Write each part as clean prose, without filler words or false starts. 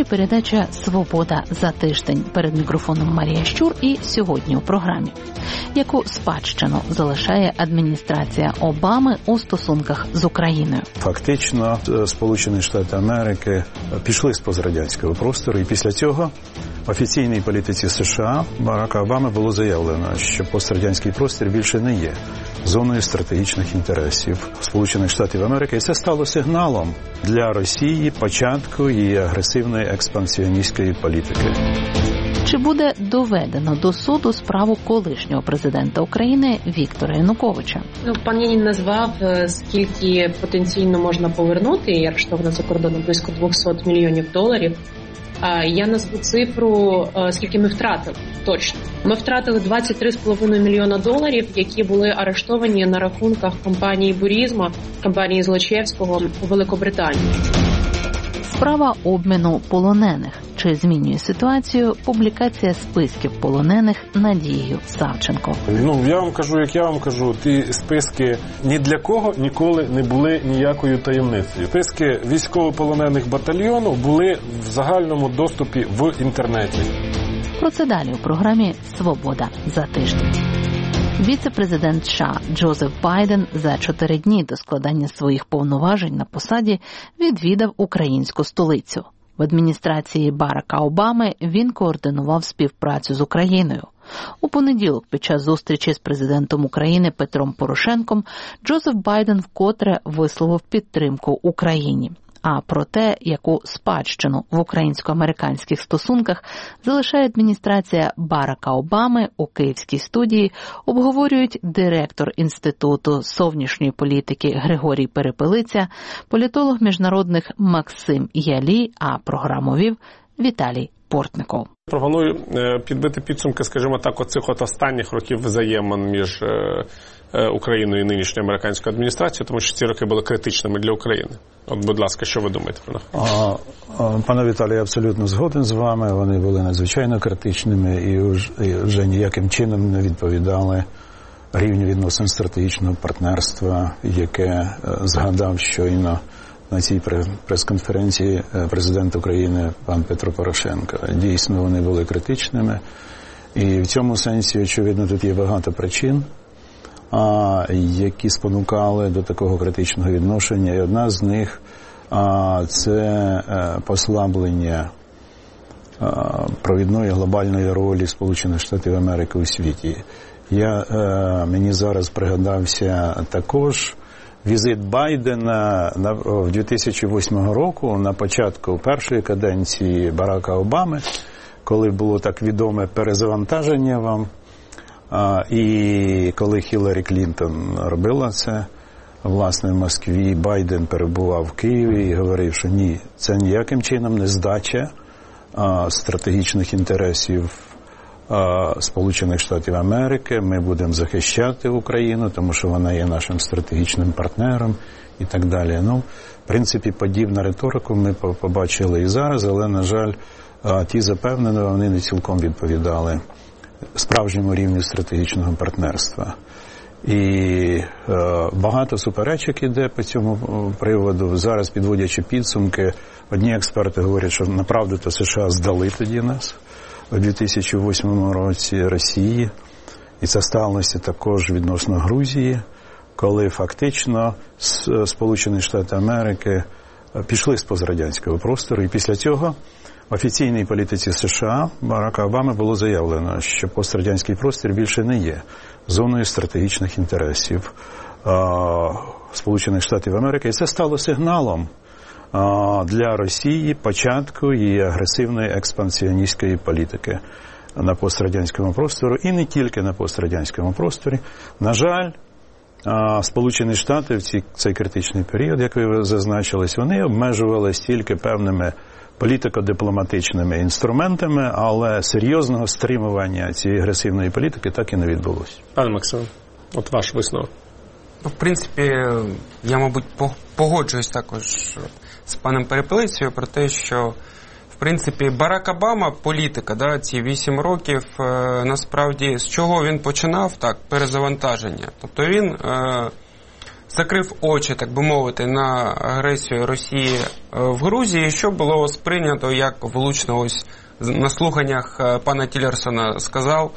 передача «Свобода за тиждень». Перед мікрофоном Марія Щур і сьогодні у програмі. Яку спадщину залишає адміністрація Обами у стосунках з Україною? Фактично, Сполучені Штати Америки пішли з пострадянського простору, і після цього в офіційній політиці США Барака Обами було заявлено, що пострадянський простір більше не є зоною стратегічних інтересів Сполучених Штатів Америки. І це стало сигналом для Росії початку її агресивної експансіоністської політики. Чи буде доведено до суду справу колишнього президента України Віктора Януковича? Пан Янін назвав, скільки потенційно можна повернути, і арештовано за кордоном близько $200 мільйонів. Я назву цифру, скільки ми втратили, точно. Ми втратили $23,5 мільйона, які були арештовані на рахунках компанії Бурізма, компанії Злочевського у Великобританії. Справа обміну полонених. Чи змінює ситуацію публікація списків полонених Надією Савченко? Я вам кажу, як я вам кажу, ті списки ні для кого ніколи не були ніякою таємницею. Списки військовополонених батальйону були в загальному доступі в інтернеті. Про це далі у програмі «Свобода за тиждень». Віце-президент США Джозеф Байден за 4 дні до складання своїх повноважень на посаді відвідав українську столицю. В адміністрації Барака Обами він координував співпрацю з Україною. У понеділок під час зустрічі з президентом України Петром Порошенком Джозеф Байден вкотре висловив підтримку Україні. А про те, яку спадщину в українсько-американських стосунках залишає адміністрація Барака Обами, у київській студії обговорюють директор Інституту зовнішньої політики Григорій Перепелиця, політолог міжнародних Максим Ялі, а програму вів Віталій Портников. Пропоную підбити підсумки, скажімо так, оцих останніх років взаємин між Україною і нинішньою американською адміністрацією, тому що ці роки були критичними для України. Будь ласка, що ви думаєте про них? Пане Віталій, я абсолютно згоден з вами. Вони були надзвичайно критичними і вже ніяким чином не відповідали рівню відносин стратегічного партнерства, яке згадав щойно на цій прес-конференції президент України пан Петро Порошенко. Дійсно, вони були критичними. І в цьому сенсі, очевидно, тут є багато причин, які спонукали до такого критичного відношення. І одна з них – це послаблення провідної глобальної ролі Сполучених Штатів Америки у світі. Мені зараз пригадався також візит Байдена в 2008 року на початку першої каденції Барака Обами, коли було так відоме перезавантаження вам, і коли Хіларі Клінтон робила це, власне, в Москві, Байден перебував в Києві і говорив, що ні, це ніяким чином не здача стратегічних інтересів Сполучених Штатів Америки, ми будемо захищати Україну, тому що вона є нашим стратегічним партнером і так далі. В принципі, подібну риторику ми побачили і зараз, але, на жаль, ті запевнені, вони не цілком відповідали справжньому рівню стратегічного партнерства. І багато суперечок іде по цьому приводу. Зараз, підводячи підсумки, одні експерти говорять, що направду то США здали тоді нас у 2008 році Росії. І це сталося також відносно Грузії, коли фактично Сполучені Штати Америки пішли з пострадянського простору. І після цього в офіційній політиці США Барака Обами було заявлено, що пострадянський простір більше не є зоною стратегічних інтересів Сполучених Штатів Америки. І це стало сигналом для Росії початку її агресивної експансіоністської політики на пострадянському просторі, і не тільки на пострадянському просторі. На жаль, Сполучені Штати в цей критичний період, як ви зазначились, вони обмежувалися тільки певними політико-дипломатичними інструментами, але серйозного стримування цієї агресивної політики так і не відбулося. Пане Максим, от ваш висновок. В принципі, я, мабуть, погоджуюсь також з паном Перепелицею про те, що, в принципі, Барак Обама, політика, ці 8 років, насправді, з чого він починав? Так, перезавантаження. Тобто він закрив очі, так би мовити, на агресію Росії в Грузії, що було сприйнято як влучно, ось на слуханнях пана Тіллерсона сказав,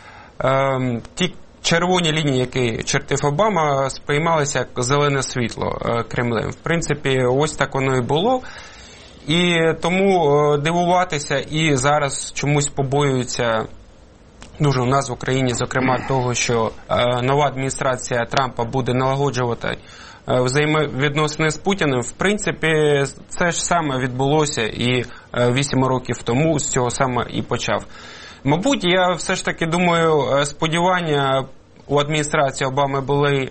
ті червоні лінії, які чертив Обама, сприймалися як зелене світло Кремлем. В принципі, ось так воно і було. І тому дивуватися і зараз чомусь побоюються дуже у нас в Україні, зокрема, того, що нова адміністрація Трампа буде налагоджувати взаємовідносини з Путіним. В принципі, це ж саме відбулося і 8 років тому з цього саме і почав. Мабуть, я все ж таки думаю, сподівання у адміністрації Обами були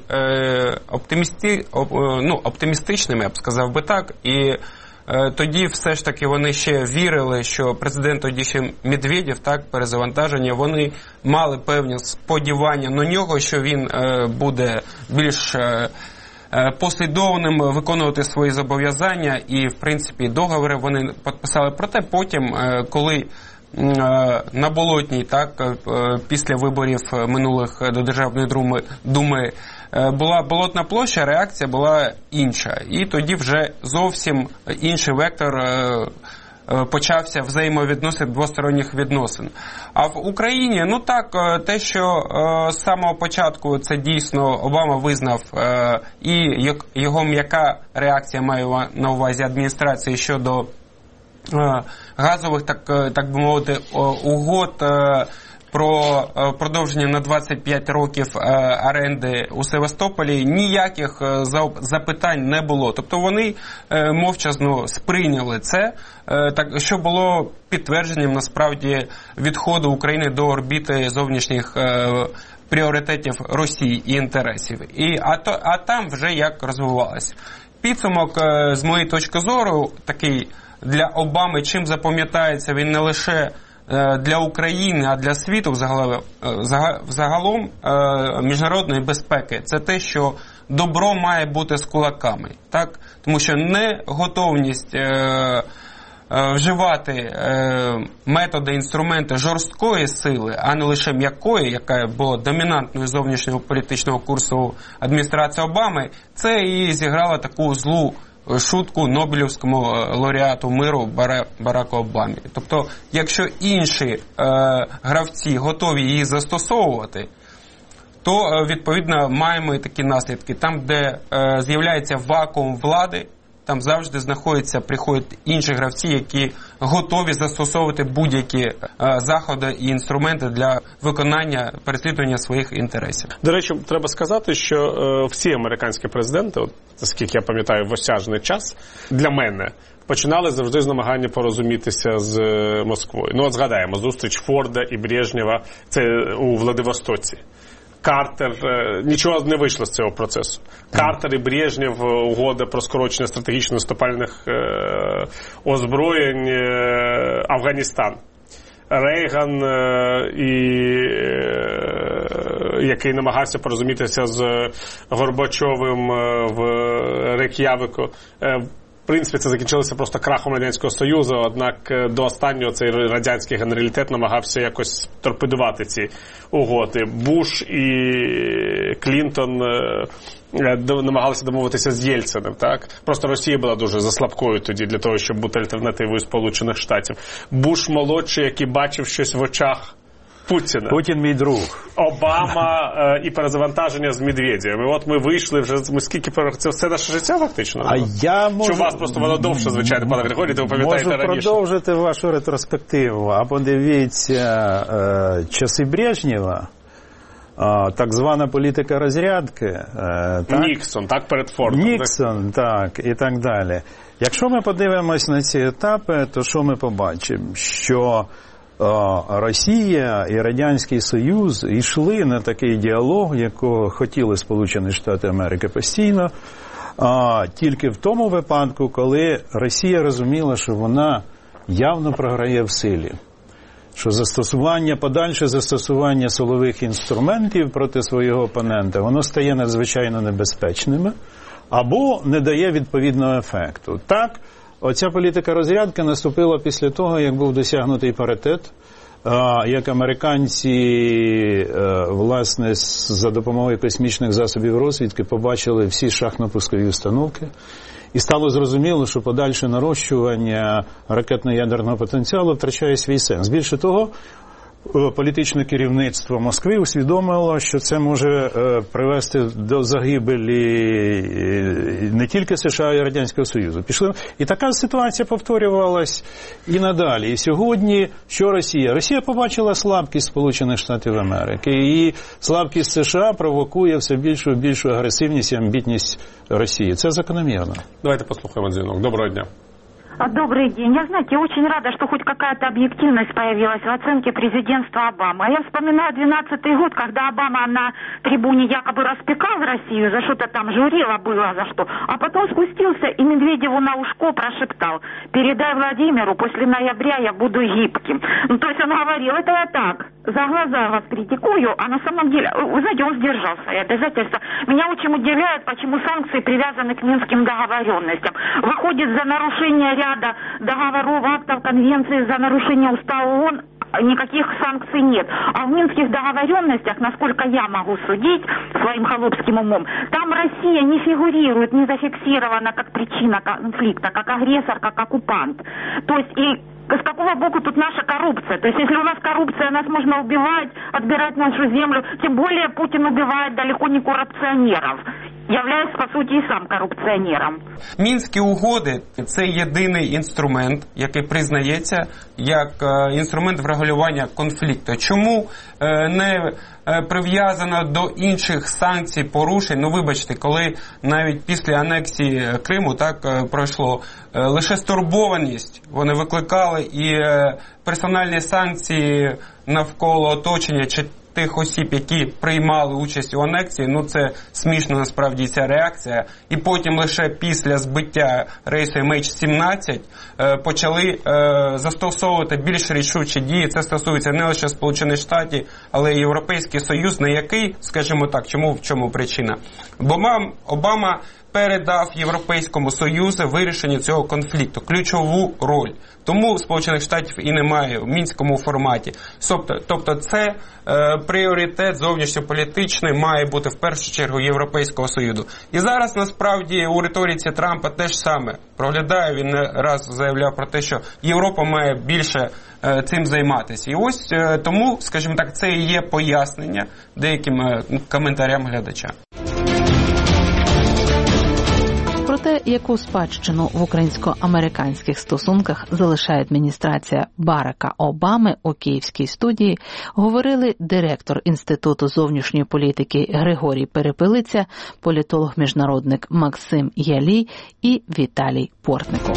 оптимістичними, я б сказав би так, і тоді все ж таки вони ще вірили, що президент тоді ще Медведєв, так, перезавантаження, вони мали певні сподівання на нього, що він буде більш послідовним, виконувати свої зобов'язання, і, в принципі, договори вони підписали. Проте потім, коли на Болотній, так, після виборів минулих до Державної Думи була Болотна площа, реакція була інша. І тоді вже зовсім інший вектор почався взаємовідносин, двосторонніх відносин. А в Україні, ну так, те, що з самого початку це дійсно Обама визнав, і його м'яка реакція, маю на увазі адміністрації щодо газових, так би мовити, угод про продовження на 25 років оренди у Севастополі, ніяких запитань не було. Тобто вони мовчазно сприйняли це, що було підтвердженням, насправді, відходу України до орбіти зовнішніх пріоритетів Росії і інтересів. А там вже як розвивалося. Підсумок, з моєї точки зору, такий для Обами, чим запам'ятається він не лише для України, а для світу взагалом міжнародної безпеки. Це те, що добро має бути з кулаками. Так? Тому що неготовність вживати методи, інструменти жорсткої сили, а не лише м'якої, яка була домінантною зовнішнього політичного курсу адміністрації Обами, це і зіграло таку злу шутку Нобелівському лауреату миру Бараку Обамі. Тобто, якщо інші гравці готові її застосовувати, то, відповідно, маємо і такі наслідки. Там, де з'являється вакуум влади, там завжди приходять інші гравці, які готові застосовувати будь-які заходи і інструменти для виконання, переслідування своїх інтересів. До речі, треба сказати, що всі американські президенти, от, наскільки я пам'ятаю, в осяжний час, для мене починали завжди з намагання порозумітися з Москвою. Ну, от згадаємо, зустріч Форда і Брежнєва, це у Владивостоці. Картер, нічого не вийшло з цього процесу. Картер і Брежнєв, угода про скорочення стратегічно наступальних озброєнь, Афганістан. Рейган, який намагався порозумітися з Горбачовим в Рейк'явику. В принципі, це закінчилося просто крахом Радянського Союзу, однак до останнього цей радянський генералітет намагався якось торпедувати ці угоди. Буш і Клінтон намагалися домовитися з Єльциним, так? Просто Росія була дуже заслабкою тоді для того, щоб бути альтернативою Сполучених Штатів. Буш молодший, який бачив щось в очах Путіна. Путін мій друг. Обама і перезавантаження з Медведєвим. І от ми вийшли вже, це все наше життя фактично? А я можу... Чи у вас просто воно довше, звичайно, пане Григорій, ви пам'ятаєте раніше? Можу продовжити вашу ретроспективу. А подивіться часи Брежнєва, так звана політика розрядки. Так? Ніксон, так, перед Фордом. Ніксон, так, і так далі. Якщо ми подивимось на ці етапи, то що ми побачимо? Що Росія і Радянський Союз йшли на такий діалог, якого хотіли Сполучені Штати Америки постійно, тільки в тому випадку, коли Росія розуміла, що вона явно програє в силі. Що подальше застосування силових інструментів проти свого опонента, воно стає надзвичайно небезпечним або не дає відповідного ефекту. Так, оця політика розрядки наступила після того, як був досягнутий паритет як американці, власне, за допомогою космічних засобів розвідки побачили всі шахтно-пускові установки. І стало зрозуміло, що подальше нарощування ракетно-ядерного потенціалу втрачає свій сенс. Більше того, політичне керівництво Москви усвідомило, що це може привести до загибелі не тільки США, а й Радянського Союзу. І така ситуація повторювалась і надалі. І сьогодні, що Росія? Росія побачила слабкість Сполучених Штатів Америки. І слабкість США провокує все більшу і більшу агресивність і амбітність Росії. Це закономірно. Давайте послухаємо дзвінок. Доброго дня. Добрый день. Я, знаете, очень рада, что хоть какая-то объективность появилась в оценке президентства Обамы. Я вспоминаю 2012 год, когда Обама на трибуне якобы распекал Россию, за что-то там журила было за что, а потом спустился и Медведеву на ушко прошептал: «Передай Владимиру, после ноября я буду гибким». Ну, то есть он говорил, это я так, за глаза вас критикую, а на самом деле, вы знаете, он сдержал свои обязательства. Меня очень удивляет, почему санкции привязаны к Минским договоренностям. Выходит, за нарушение ряда договоров, актов, конвенций, за нарушение устава ООН никаких санкций нет. А в Минских договоренностях, насколько я могу судить своим холопским умом, там Россия не фигурирует, не зафиксирована как причина конфликта, как агрессор, как оккупант. То есть и с какого боку тут наша коррупция? То есть если у нас коррупция, нас можно убивать, отбирать нашу землю, тем более Путин убивает далеко не коррупционеров. Являюсь, по суті, і сам корупціонером. Мінські угоди – це єдиний інструмент, який признається як інструмент врегулювання конфлікту. Чому не прив'язано до інших санкцій, порушень? Ну, вибачте, коли навіть після анексії Криму так пройшло, лише стурбованість вони викликали, і персональні санкції навколо оточення чи тих осіб, які приймали участь у анексії, ну це смішно насправді ця реакція. І потім лише після збиття рейсу MH17 почали застосовувати більш рішучі дії. Це стосується не лише Сполучених Штатів, але й Європейський Союз, на який, скажімо так, в чому причина? Бо Обама передав Європейському Союзу вирішення цього конфлікту, ключову роль. Тому Сполучених Штатів і немає в мінському форматі. Тобто це пріоритет зовнішньополітичний має бути в першу чергу Європейського Союзу. І зараз насправді у риториці Трампа теж саме проглядає, він не раз заявляв про те, що Європа має більше цим займатися. І ось тому, скажімо так, це і є пояснення деяким коментарям глядача. Про те, яку спадщину в українсько-американських стосунках залишає адміністрація Барака Обами у київській студії, говорили директор Інституту зовнішньої політики Григорій Перепелиця, політолог-міжнародник Максим Ялій і Віталій Портников.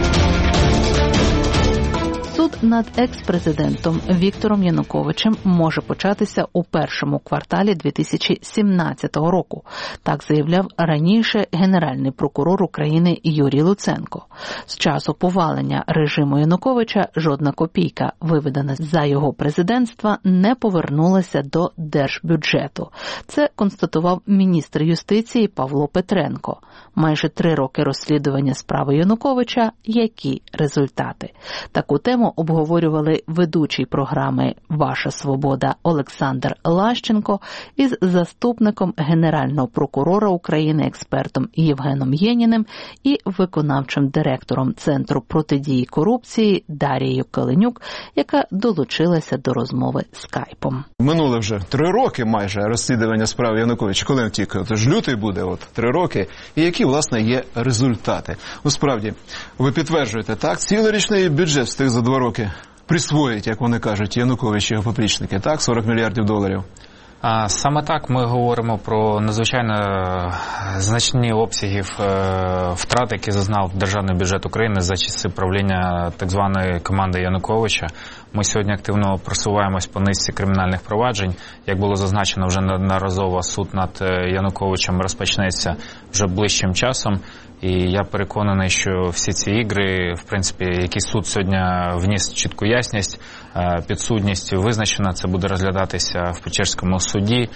Суд над екс-президентом Віктором Януковичем може початися у першому кварталі 2017 року. Так заявляв раніше генеральний прокурор України Юрій Луценко. З часу повалення режиму Януковича жодна копійка, виведена за його президентства, не повернулася до держбюджету. Це констатував міністр юстиції Павло Петренко. Майже 3 роки розслідування справи Януковича. Які результати? Таку тему обговорювали ведучий програми «Ваша свобода» Олександр Лащенко із заступником Генерального прокурора України, експертом Євгеном Єніним і виконавчим директором Центру протидії корупції Дарією Каленюк, яка долучилася до розмови скайпом. Минуло вже 3 роки майже розслідування справи Януковича. Коли він втік? Тож лютий буде, 3 роки. І які, власне, є результати? Насправді, ви підтверджуєте, так? Цілорічний бюджет встиг за 2 роки присвоїть, як вони кажуть, Янукович і його поплічники, так? $40 мільярдів. Саме так ми говоримо про надзвичайно значні обсяги втрат, які зазнав державний бюджет України за часи правління так званої команди Януковича. Ми сьогодні активно просуваємось по низці кримінальних проваджень. Як було зазначено вже неодноразово, суд над Януковичем розпочнеться вже ближчим часом. І я переконаний, що всі ці ігри, в принципі, які суд сьогодні вніс чітку ясність, підсудність визначена, це буде розглядатися в Печерському суді.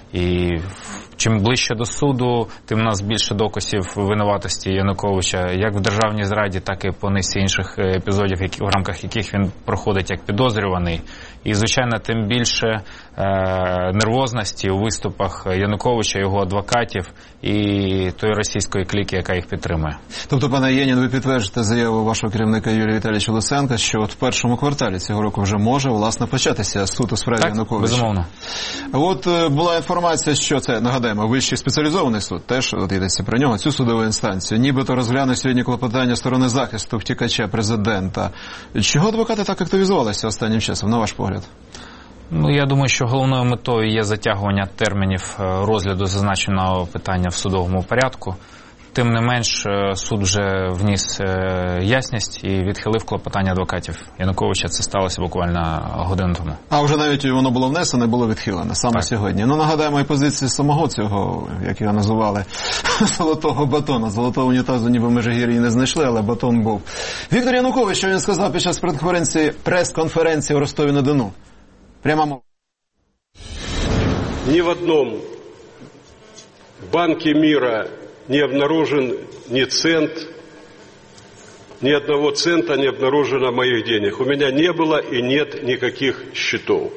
І чим ближче до суду, тим у нас більше доказів винуватості Януковича, як в державній зраді, так і по низці інших епізодів, в рамках яких він проходить як підозрюваний. І, звичайно, тим більше нервозності у виступах Януковича, його адвокатів і тої російської кліки, яка їх підтримує. Тобто, пане Єнін, ви підтверджуєте заяву вашого керівника Юрія Віталійовича Луценка, що от в першому кварталі цього року вже може, власне, початися суд у справі Януковича? Так, безумовно. От була інформація, що це, нагадаємо, Вищий спеціалізований суд, теж от йдеться про нього, цю судову інстанцію, нібито розгляне сьогодні клопотання сторони захисту втікача президента. Чого адвокати так активізувалися останнім часом, на ваш погляд? Ну, я думаю, що головною метою є затягування термінів розгляду зазначеного питання в судовому порядку. Тим не менш, суд вже вніс ясність і відхилив клопотання адвокатів Януковича. Це сталося буквально годину тому. А вже навіть воно було внесено, було відхилене саме так. Сьогодні. Ну, нагадаємо і позиції самого цього, як його називали, золотого батона. Золотого унітазу ніби в Межигір'ї не знайшли, але батон був. Віктор Янукович, що він сказав під час прес-конференції у Ростові-на-Дону? Прямо мова. Ни в одном банке мира не обнаружен ни цент, ни одного цента не обнаружено моих денег. У меня не было и нет никаких счетов.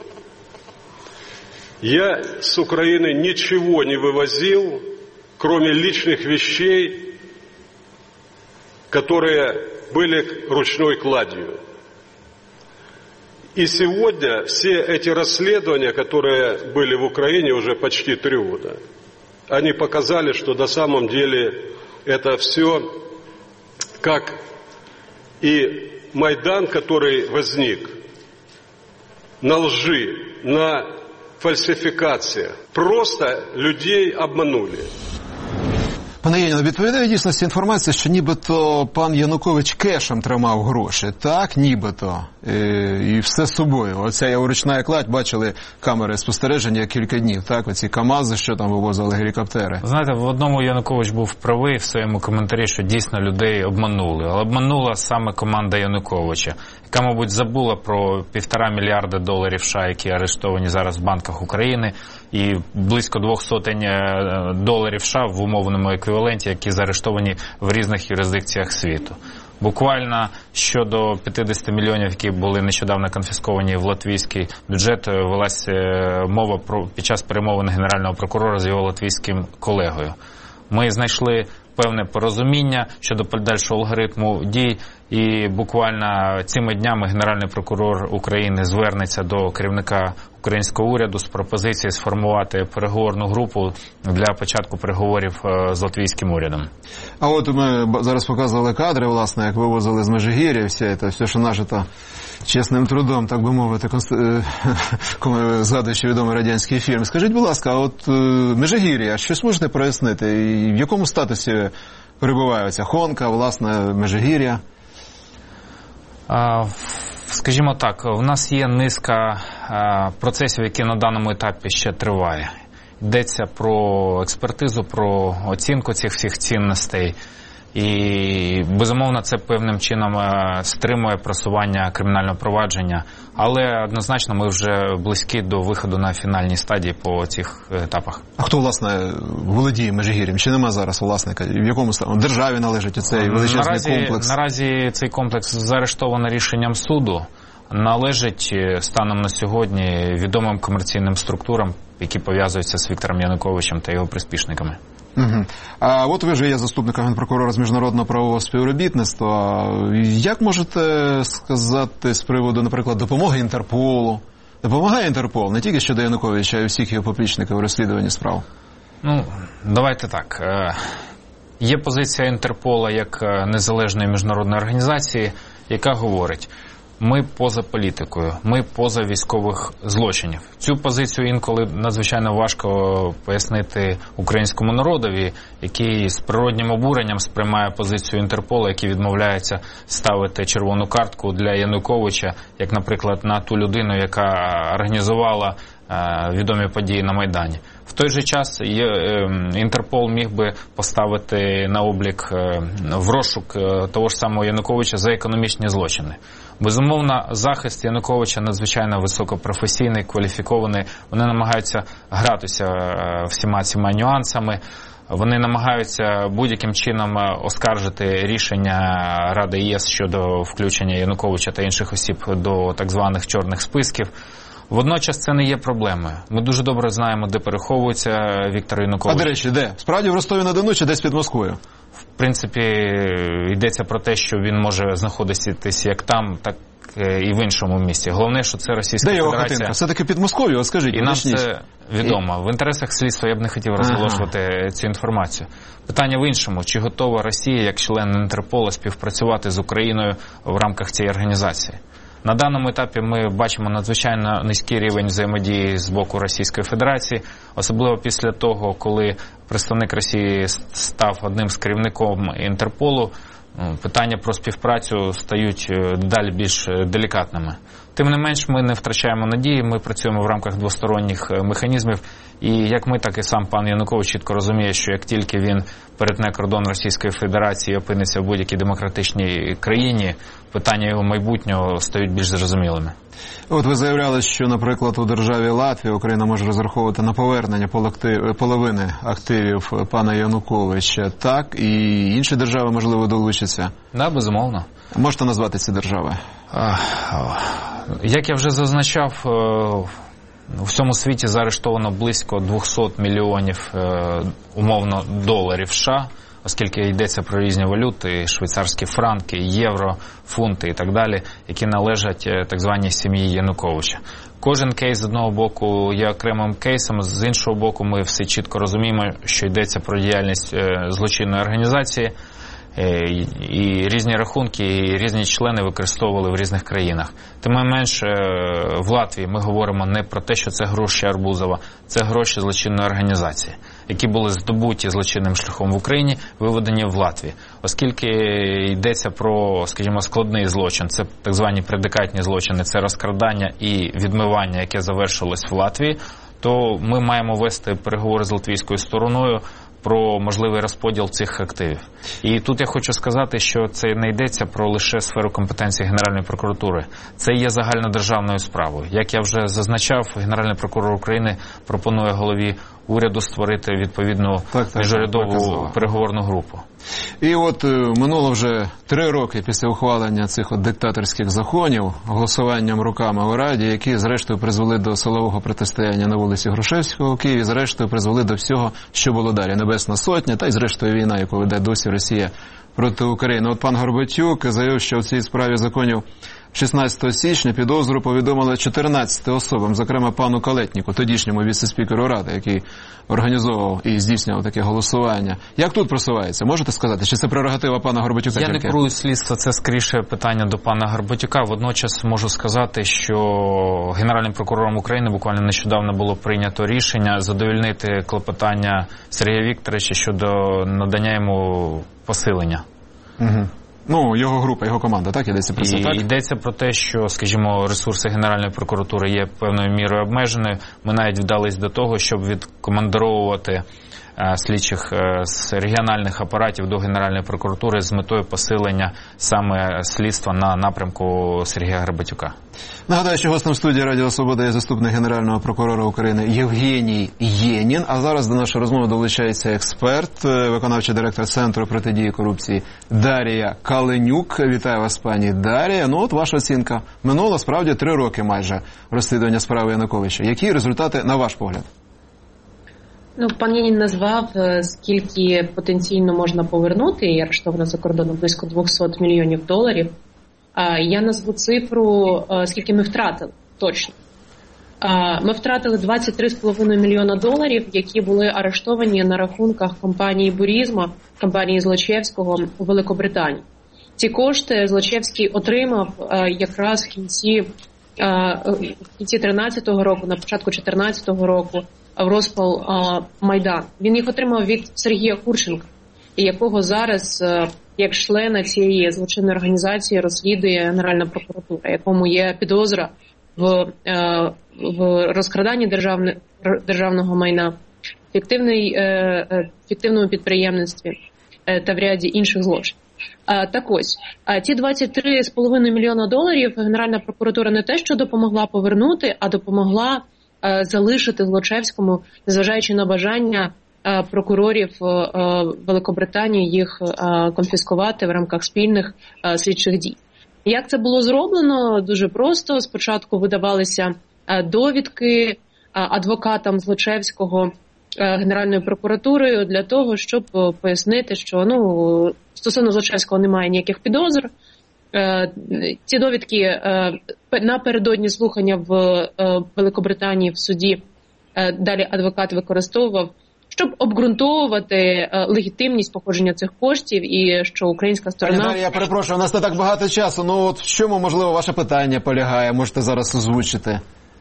Я с Украины ничего не вывозил, кроме личных вещей, которые были ручной кладью. И сегодня все эти расследования, которые были в Украине уже почти 3 года, они показали, что на самом деле это все как и Майдан, который возник на лжи, на фальсификациях. Просто людей обманули. Пане Єнін, відповідає дійсності інформація, що нібито пан Янукович кешем тримав гроші, так, нібито, і все з собою. Оця ручна кладь, бачили камери спостереження кілька днів, так, оці КАМАЗи, що там вивозили, гелікоптери. Знаєте, в одному Янукович був правий в своєму коментарі, що дійсно людей обманули. Але обманула саме команда Януковича, яка, мабуть, забула про $1,5 мільярда США, які арештовані зараз в банках України, і близько $200 США в умовному еквіваленті, які заарештовані в різних юрисдикціях світу. Буквально щодо 50 мільйонів, які були нещодавно конфісковані в латвійський бюджет, велась мова під час перемовин Генерального прокурора з його латвійським колегою. Ми знайшли певне порозуміння щодо подальшого алгоритму дій, і буквально цими днями Генеральний прокурор України звернеться до керівника українського уряду з пропозицією сформувати переговорну групу для початку переговорів з латвійським урядом. А от ми зараз показували кадри, власне, як вивозили з Межигір'я все, що нажито чесним трудом, так би мовити, згадуючи відомий радянський фільм. Скажіть, будь ласка, а от Межигір'я, щось можете прояснити? І в якому статусі перебуває ця Хонка, власне, Межигір'я? Скажімо так, у нас є низка процесів, які на даному етапі ще триває. Йдеться про експертизу, про оцінку цих всіх цінностей. І, безумовно, це певним чином стримує просування кримінального провадження. Але, однозначно, ми вже близькі до виходу на фінальній стадії по цих етапах. А хто, власне, володіє Межигір'ям? Чи нема зараз власника? В якому стані? Державі належить цей величезний комплекс? Наразі цей комплекс заарештовано рішенням суду. Належить станом на сьогодні відомим комерційним структурам, які пов'язуються з Віктором Януковичем та його приспішниками. Угу. А от ви вже є заступником Генпрокурора з міжнародного правового співробітництва. Як можете сказати з приводу, наприклад, допомоги Інтерполу? Допомагає Інтерпол не тільки щодо Януковича, а й всіх його поплічників у розслідуванні справ? Ну, давайте так. Є позиція Інтерпола як незалежної міжнародної організації, яка говорить: ми поза політикою, ми поза військових злочинів. Цю позицію інколи надзвичайно важко пояснити українському народові, який з природнім обуренням сприймає позицію Інтерполу, який відмовляється ставити червону картку для Януковича, як, наприклад, на ту людину, яка організувала відомі події на Майдані. В той же час Інтерпол міг би поставити на облік в розшук того ж самого Януковича за економічні злочини. Безумовно, захист Януковича надзвичайно високопрофесійний, кваліфікований. Вони намагаються гратися всіма цими нюансами. Вони намагаються будь-яким чином оскаржити рішення Ради ЄС щодо включення Януковича та інших осіб до так званих чорних списків. Водночас це не є проблемою. Ми дуже добре знаємо, де переховується Віктор Янукович. А, до речі, де? Справді в Ростові-на-Дону чи десь під Москвою? В принципі, йдеться про те, що він може знаходитися як там, так і в іншому місці. Головне, що це Російська Федерація. Де його хатинка? Все-таки під Москвою, скажіть. І нам це відомо. В інтересах слідства я б не хотів розголошувати цю інформацію. Питання в іншому. Чи готова Росія, як член Інтерполу, співпрацювати з Україною в рамках цієї організації? На даному етапі ми бачимо надзвичайно низький рівень взаємодії з боку Російської Федерації, особливо після того, коли представник Росії став одним з керівником Інтерполу, питання про співпрацю стають далі більш делікатними. Тим не менш, ми не втрачаємо надії, ми працюємо в рамках двосторонніх механізмів, і як ми, так і сам пан Янукович чітко розуміє, що як тільки він перетне кордон Російської Федерації і опиниться в будь-якій демократичній країні, питання його майбутнього стають більш зрозумілими. От ви заявляли, що, наприклад, у державі Латвія Україна може розраховувати на повернення половини активів пана Януковича. Так? І інші держави, можливо, долучаться? Да, безумовно. Можете назвати ці держави? Як я вже зазначав, у всьому світі заарештовано близько 200 мільйонів умовно доларів США, оскільки йдеться про різні валюти, швейцарські франки, євро, фунти і так далі, які належать так званій сім'ї Януковича. Кожен кейс з одного боку є окремим кейсом, з іншого боку ми все чітко розуміємо, що йдеться про діяльність злочинної організації, і різні рахунки, і різні члени використовували в різних країнах. Тим не менш, в Латвії ми говоримо не про те, що це гроші Арбузова, це гроші злочинної організації, які були здобуті злочинним шляхом в Україні, виведені в Латвії. Оскільки йдеться про, скажімо, складний злочин, це так звані предикатні злочини, це розкрадання і відмивання, яке завершилось в Латвії, то ми маємо вести переговори з латвійською стороною про можливий розподіл цих активів. І тут я хочу сказати, що це не йдеться про лише сферу компетенції Генеральної прокуратури. Це є загальнодержавною справою. Як я вже зазначав, Генеральний прокурор України пропонує голові уряду створити відповідну міжурядову переговорну групу. І от минуло вже 3 роки після ухвалення цих от диктаторських законів голосуванням руками у Раді, які зрештою призвели до силового протистояння на вулиці Грушевського у Києві, зрештою призвели до всього, що було далі. Небесна Сотня та й зрештою війна, яку веде досі Росія проти України. От пан Горбатюк заявив, що в цій справі законів 16 січня підозру повідомили 14 особам, зокрема пану Калетніку, тодішньому віце-спікеру Ради, який організовував і здійснював таке голосування. Як тут просувається? Можете сказати, чи це прерогатива пана Горбатюка? Я не керую слідство, це скоріше питання до пана Горбатюка. Водночас можу сказати, що Генеральним прокурором України буквально нещодавно було прийнято рішення задовольнити клопотання Сергія Вікторовича щодо надання йому посилення. Угу. Ну, його група, його команда, так? Йдеться про це, так? Йдеться про те, що, скажімо, ресурси Генеральної прокуратури є певною мірою обмеженою. Ми навіть вдались до того, щоб відкомандировувати слідчих з регіональних апаратів до Генеральної прокуратури з метою посилення саме слідства на напрямку Сергія Горбатюка. Нагадаю, що гостем студії Радіо Свобода є заступник Генерального прокурора України Євгеній Єнін. А зараз до нашої розмови долучається експерт, виконавчий директор Центру протидії корупції Дар'я Каленюк. Вітаю вас, пані Дар'я. Ну от ваша оцінка. Минуло справді 3 роки майже розслідування справи Януковича. Які результати, на ваш погляд? Ну, пан Єнін назвав, скільки потенційно можна повернути, і арештовано за кордоном близько 200 мільйонів доларів. Я назву цифру, скільки ми втратили, точно. Ми втратили 23,5 мільйона доларів, які були арештовані на рахунках компанії Бурізма, компанії Злочевського у Великобританії. Ці кошти Злочевський отримав якраз в кінці 13-го року, на початку 14-го року, в розпал Майдан. Він їх отримав від Сергія Курченка, якого зараз, як члена цієї злочинної організації, розслідує Генеральна прокуратура, якому є підозра в в розкраданні державного майна, фіктивному підприємництві та в ряді інших злочинів. Так ось, ті $23,5 мільйона Генеральна прокуратура не те, що допомогла повернути, а допомогла залишити Злочевському, незважаючи на бажання прокурорів Великобританії їх конфіскувати в рамках спільних слідчих дій. Як це було зроблено? Дуже просто. Спочатку видавалися довідки адвокатам Злочевського Генеральною прокуратурою для того, щоб пояснити, що стосовно Злочевського немає ніяких підозр. Ці довідки напередодні слухання в Великобританії в суді далі адвокат використовував, щоб обґрунтовувати легітимність походження цих коштів і що українська сторона... Пані Дар'я, я перепрошую, у нас не так багато часу. От в чому, можливо, ваше питання полягає? Можете зараз озвучити.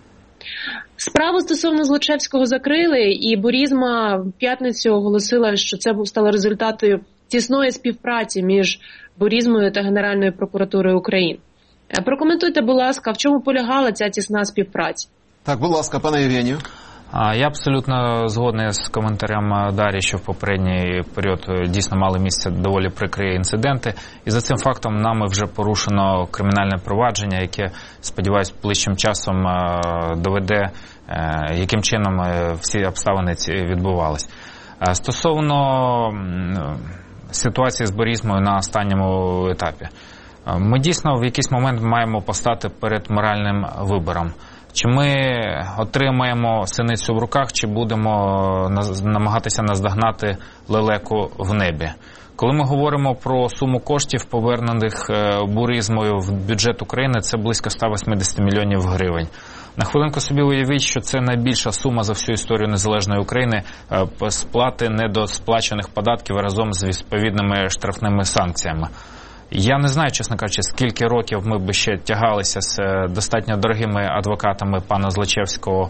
Справу стосовно Злочевського закрили, і Бурізма в п'ятницю оголосила, що це стало результатом тісної співпраці між Бурізмою та Генеральною прокуратурою України. Прокоментуйте, будь ласка, в чому полягала ця тісна співпраця? Так, будь ласка, пане Євгенію. Я абсолютно згодний з коментарем Дар'ї, що в попередній період дійсно мали місце доволі прикрі інциденти. І за цим фактом нами вже порушено кримінальне провадження, яке, сподіваюсь, ближчим часом доведе, яким чином всі обставини ці відбувались. Стосовно ситуації з Бурізмою на останньому етапі. Ми дійсно в якийсь момент маємо постати перед моральним вибором. Чи ми отримаємо синицю в руках, чи будемо намагатися наздогнати лелеку в небі. Коли ми говоримо про суму коштів, повернених Бурізмою в бюджет України, це близько 180 мільйонів гривень. На хвилинку собі уявіть, що це найбільша сума за всю історію незалежної України сплати недосплачених податків разом з відповідними штрафними санкціями. Я не знаю, чесно кажучи, скільки років ми б ще тягалися з достатньо дорогими адвокатами пана Злочевського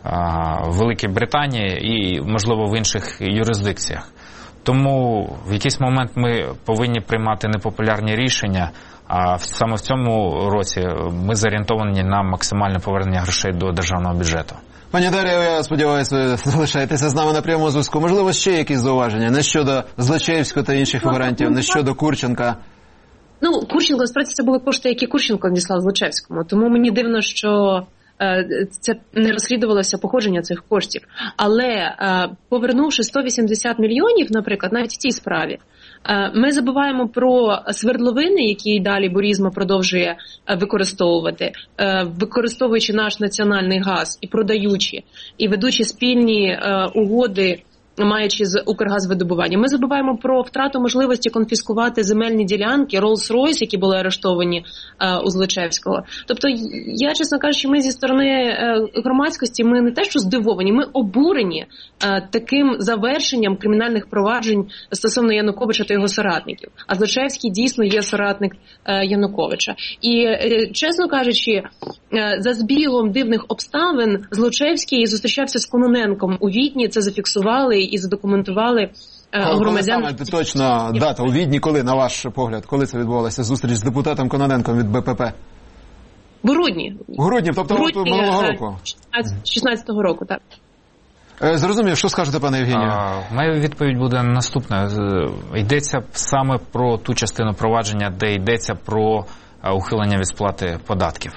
в Великій Британії і, можливо, в інших юрисдикціях. Тому в якийсь момент ми повинні приймати непопулярні рішення, а саме в цьому році ми зорієнтовані на максимальне повернення грошей до державного бюджету. Пані Дар'я, я сподіваюся, ви залишаєтеся з нами на прямому зв'язку. Можливо, ще якісь зауваження не щодо Злочевського та інших фігурантів, не щодо Курченка? Курченко, насправді, це були кошти, які Курченко надіслав Злочевському. Тому мені дивно, що це не розслідувалося походження цих коштів. Але повернувши 180 мільйонів, наприклад, навіть в цій справі, ми забуваємо про свердловини, які далі Бурізма продовжує використовувати, використовуючи наш національний газ і продаючи, і ведучи спільні угоди, маючи з Укргазвидобування. Ми забуваємо про втрату можливості конфіскувати земельні ділянки, Rolls-Royce, які були арештовані у Злочевського. Тобто, я, чесно кажучи, ми зі сторони громадськості, ми не те, що здивовані, ми обурені таким завершенням кримінальних проваджень стосовно Януковича та його соратників. А Злочевський дійсно є соратник Януковича. І, чесно кажучи, за збігом дивних обставин Злочевський зустрічався з Кононенком у Відні, це зафіксували і задокументували громадян. Коли саме точно дата у Відні, коли, на ваш погляд, коли це відбувалося зустріч з депутатом Кононенком від БПП? В грудні. В грудні, тобто минулого року? 16-го року, так. Зрозумів, що скажете, пане Євгенію? Моя відповідь буде наступна. Йдеться саме про ту частину провадження, де йдеться про ухилення від сплати податків.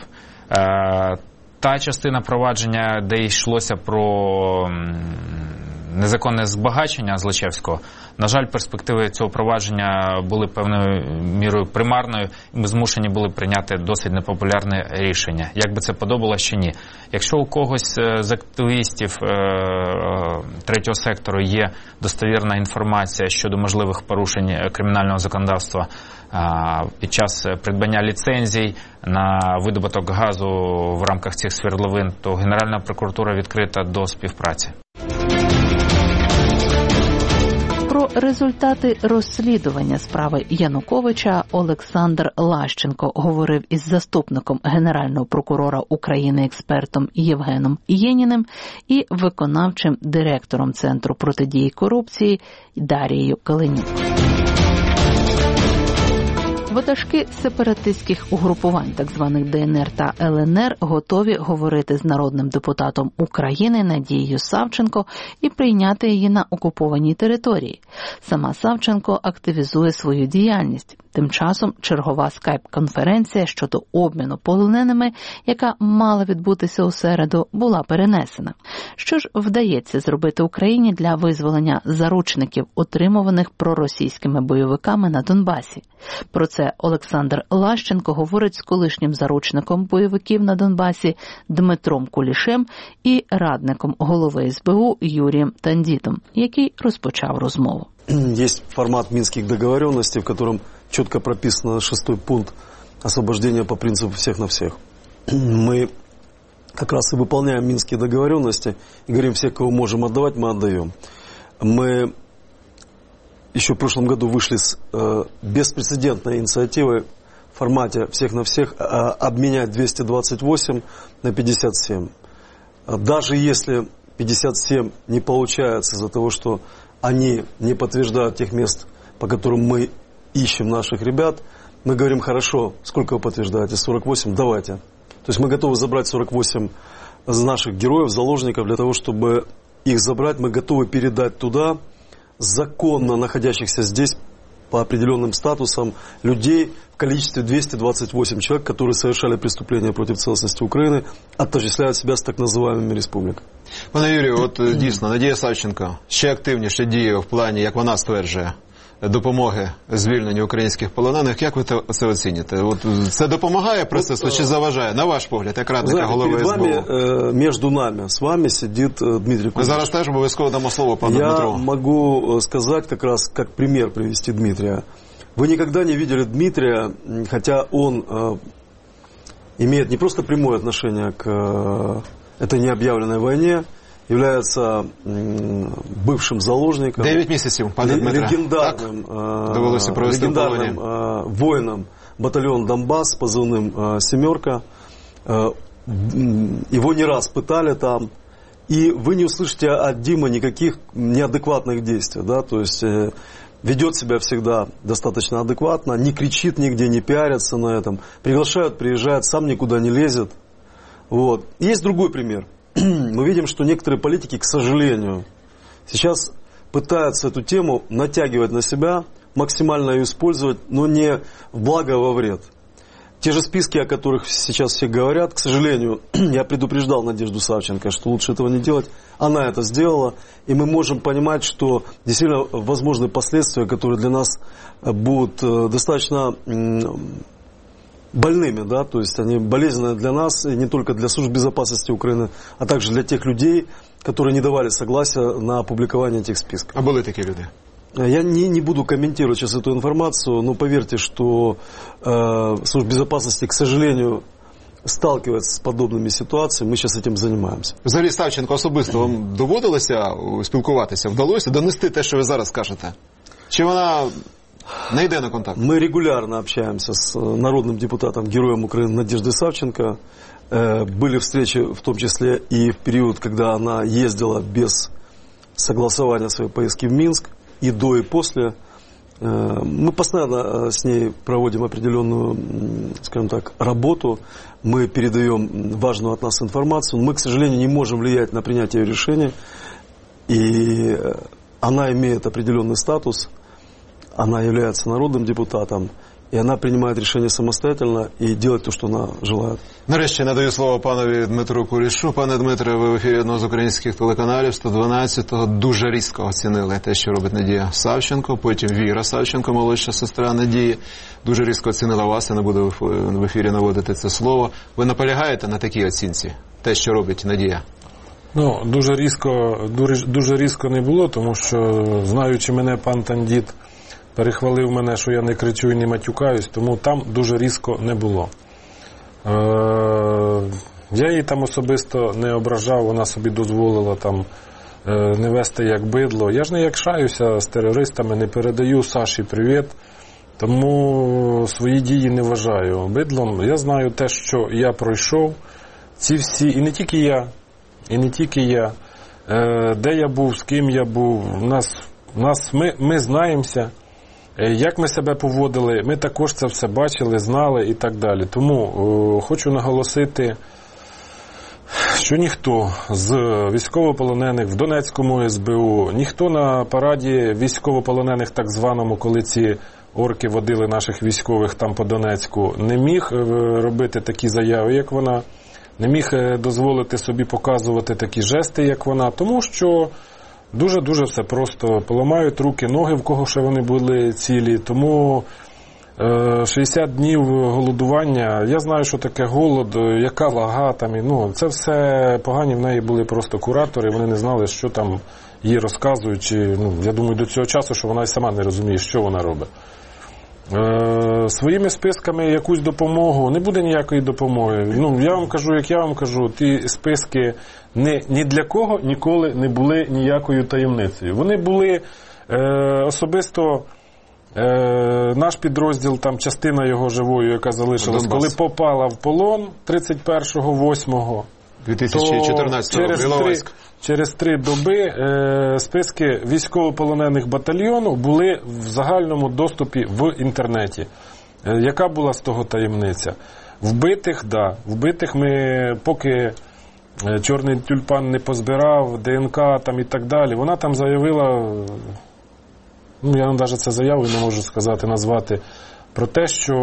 Та частина провадження, де йшлося про незаконне збагачення Злочевського, на жаль, перспективи цього провадження були певною мірою примарною, і ми змушені були прийняти досить непопулярне рішення. Як би це подобалося чи ні. Якщо у когось з активістів третього сектору є достовірна інформація щодо можливих порушень кримінального законодавства під час придбання ліцензій на видобуток газу в рамках цих свердловин, то Генеральна прокуратура відкрита до співпраці. Про результати розслідування справи Януковича Олександр Лащенко говорив із заступником Генерального прокурора України експертом Євгеном Єніним і виконавчим директором Центру протидії корупції Дарією Калинюк. Ватажки сепаратистських угрупувань, так званих ДНР та ЛНР, готові говорити з народним депутатом України Надією Савченко і прийняти її на окупованій території. Сама Савченко активізує свою діяльність. Тим часом чергова скайп-конференція щодо обміну полоненими, яка мала відбутися у середу, була перенесена. Що ж вдається зробити Україні для визволення заручників, утримуваних проросійськими бойовиками на Донбасі? Про це Олександр Лащенко говорить з колишнім заручником бойовиків на Донбасі Дмитром Кулішем і радником голови СБУ Юрієм Тандітом, який розпочав розмову. Есть формат минских договоренностей, в котором четко прописано 6-й пункт освобождения по принципу всех на всех. Мы как раз и выполняем минские договоренности и говорим, всех, кого можем отдавать, мы отдаем. Мы еще в прошлом году вышли с беспрецедентной инициативой в формате всех на всех обменять 228 на 57. Даже если 57 не получается из-за того, что они не подтверждают тех мест, по которым мы ищем наших ребят, мы говорим, хорошо, сколько вы подтверждаете? 48? Давайте. То есть мы готовы забрать 48 наших героев, заложников, для того, чтобы их забрать, мы готовы передать туда законно находящихся здесь по определенным статусам людей в количестве 228 человек, которые совершали преступления против целостности Украины, отождествляют себя с так называемыми республиками. Пане Юрію, от дійсно, Надія Савченко ще активніше діє в плані, як вона стверджує, допомоги звільненню українських полонених. Як ви це оціните? От це допомагає процесу чи заважає, на ваш погляд, як радника голови СБУ? Перед вами, между нами, с вами сидит Дмитрий Кулиш. Ми зараз теж обов'язково дамо слово пану Дмитру. Я могу сказать, как раз как пример привести Дмитрия. Вы никогда не видели Дмитрия, хотя он имеет не просто прямое отношение к этой необъявленной войне, является бывшим заложником, 9 місяців, пане Дмитре, легендарным воином батальона «Донбасс» с позывным «Семерка». Его не раз пытали там. И вы не услышите от Димы никаких неадекватных действий. Да? То есть ведет себя всегда достаточно адекватно, не кричит нигде, не пиарится на этом. Приглашают, приезжает, сам никуда не лезет. Вот. Есть другой пример. Мы видим, что некоторые политики, к сожалению, сейчас пытаются эту тему натягивать на себя, максимально ее использовать, но не в благо, а во вред. Те же списки, о которых сейчас все говорят, к сожалению, я предупреждал Надежду Савченко, что лучше этого не делать. Она это сделала, и мы можем понимать, что действительно возможны последствия, которые для нас будут достаточно больными, да, то есть они болезненны для нас, и не только для служб безопасности Украины, а также для тех людей, которые не давали согласия на опубликование этих списков. А были такие люди? Я не буду комментировать сейчас эту информацию, но поверьте, что служба безопасности, к сожалению, сталкивается с подобными ситуациями, ми зараз цим займаємося. Взагалі, Савченко, особисто вам доводилося спілкуватися, вдалося донести те, що ви зараз кажете? Чи вона не йде на контакт? Мы регулярно общаемся с народным депутатом, героем Украины Надеждой Савченко. Были встречи, в том числе и в период, когда она ездила без согласования своей поездки в Минск, и до, и после. Мы постоянно с ней проводим определенную, скажем так, работу. Мы передаем важную от нас информацию. Мы, к сожалению, не можем влиять на принятие решений. И она имеет определенный статус. Она является народным депутатом. І вона приймає рішення самостоятельно і робить те, що вона желає. Нарешті надаю слово панові Дмитру Кулішу. Пане Дмитре, ви в ефірі одного з українських телеканалів 112-го. Дуже різко оцінили те, що робить Надія Савченко, потім Віра Савченко, молодша сестра Надії. Дуже різко оцінила вас, я не буду в ефірі наводити це слово. Ви наполягаєте на такій оцінці, те, що робить Надія? Ну, дуже різко не було, тому що, знаючи мене, пан Тандіт перехвалив мене, що я не кричу і не матюкаюсь, тому там дуже різко не було. Я її там особисто не ображав, вона собі дозволила там не вести як бидло. Я ж не якшаюся з терористами, не передаю Саші привіт, тому свої дії не вважаю бидлом. Я знаю те, що я пройшов, ці всі, і не тільки я, де я був, з ким я був, ми знаємося. Як ми себе поводили, ми також це все бачили, знали і так далі. Тому хочу наголосити, що ніхто з військовополонених в Донецькому СБУ, ніхто на параді військовополонених так званому, коли ці орки водили наших військових там по Донецьку, не міг робити такі заяви, як вона, не міг дозволити собі показувати такі жести, як вона, тому що дуже-дуже все просто. Поламають руки, ноги, в кого ще вони були цілі. Тому 60 днів голодування, я знаю, що таке голод, яка вага там, це все погані в неї були просто куратори, вони не знали, що там їй розказують. Я думаю, до цього часу, що вона й сама не розуміє, що вона робить. Своїми списками якусь допомогу, не буде ніякої допомоги. Я вам кажу, як я вам кажу, ті списки ні для кого ніколи не були ніякою таємницею. Вони були особисто наш підрозділ, там частина його живою, яка залишилась, коли попала в полон 31.08. 2014-го, через 3 доби списки військовополонених батальйону були в загальному доступі в інтернеті. Яка була з того таємниця? Вбитих, да. Вбитих ми, поки Чорний тюльпан не позбирав, ДНК там і так далі, вона там заявила, я вам навіть це заяву не можу сказати, назвати, про те, що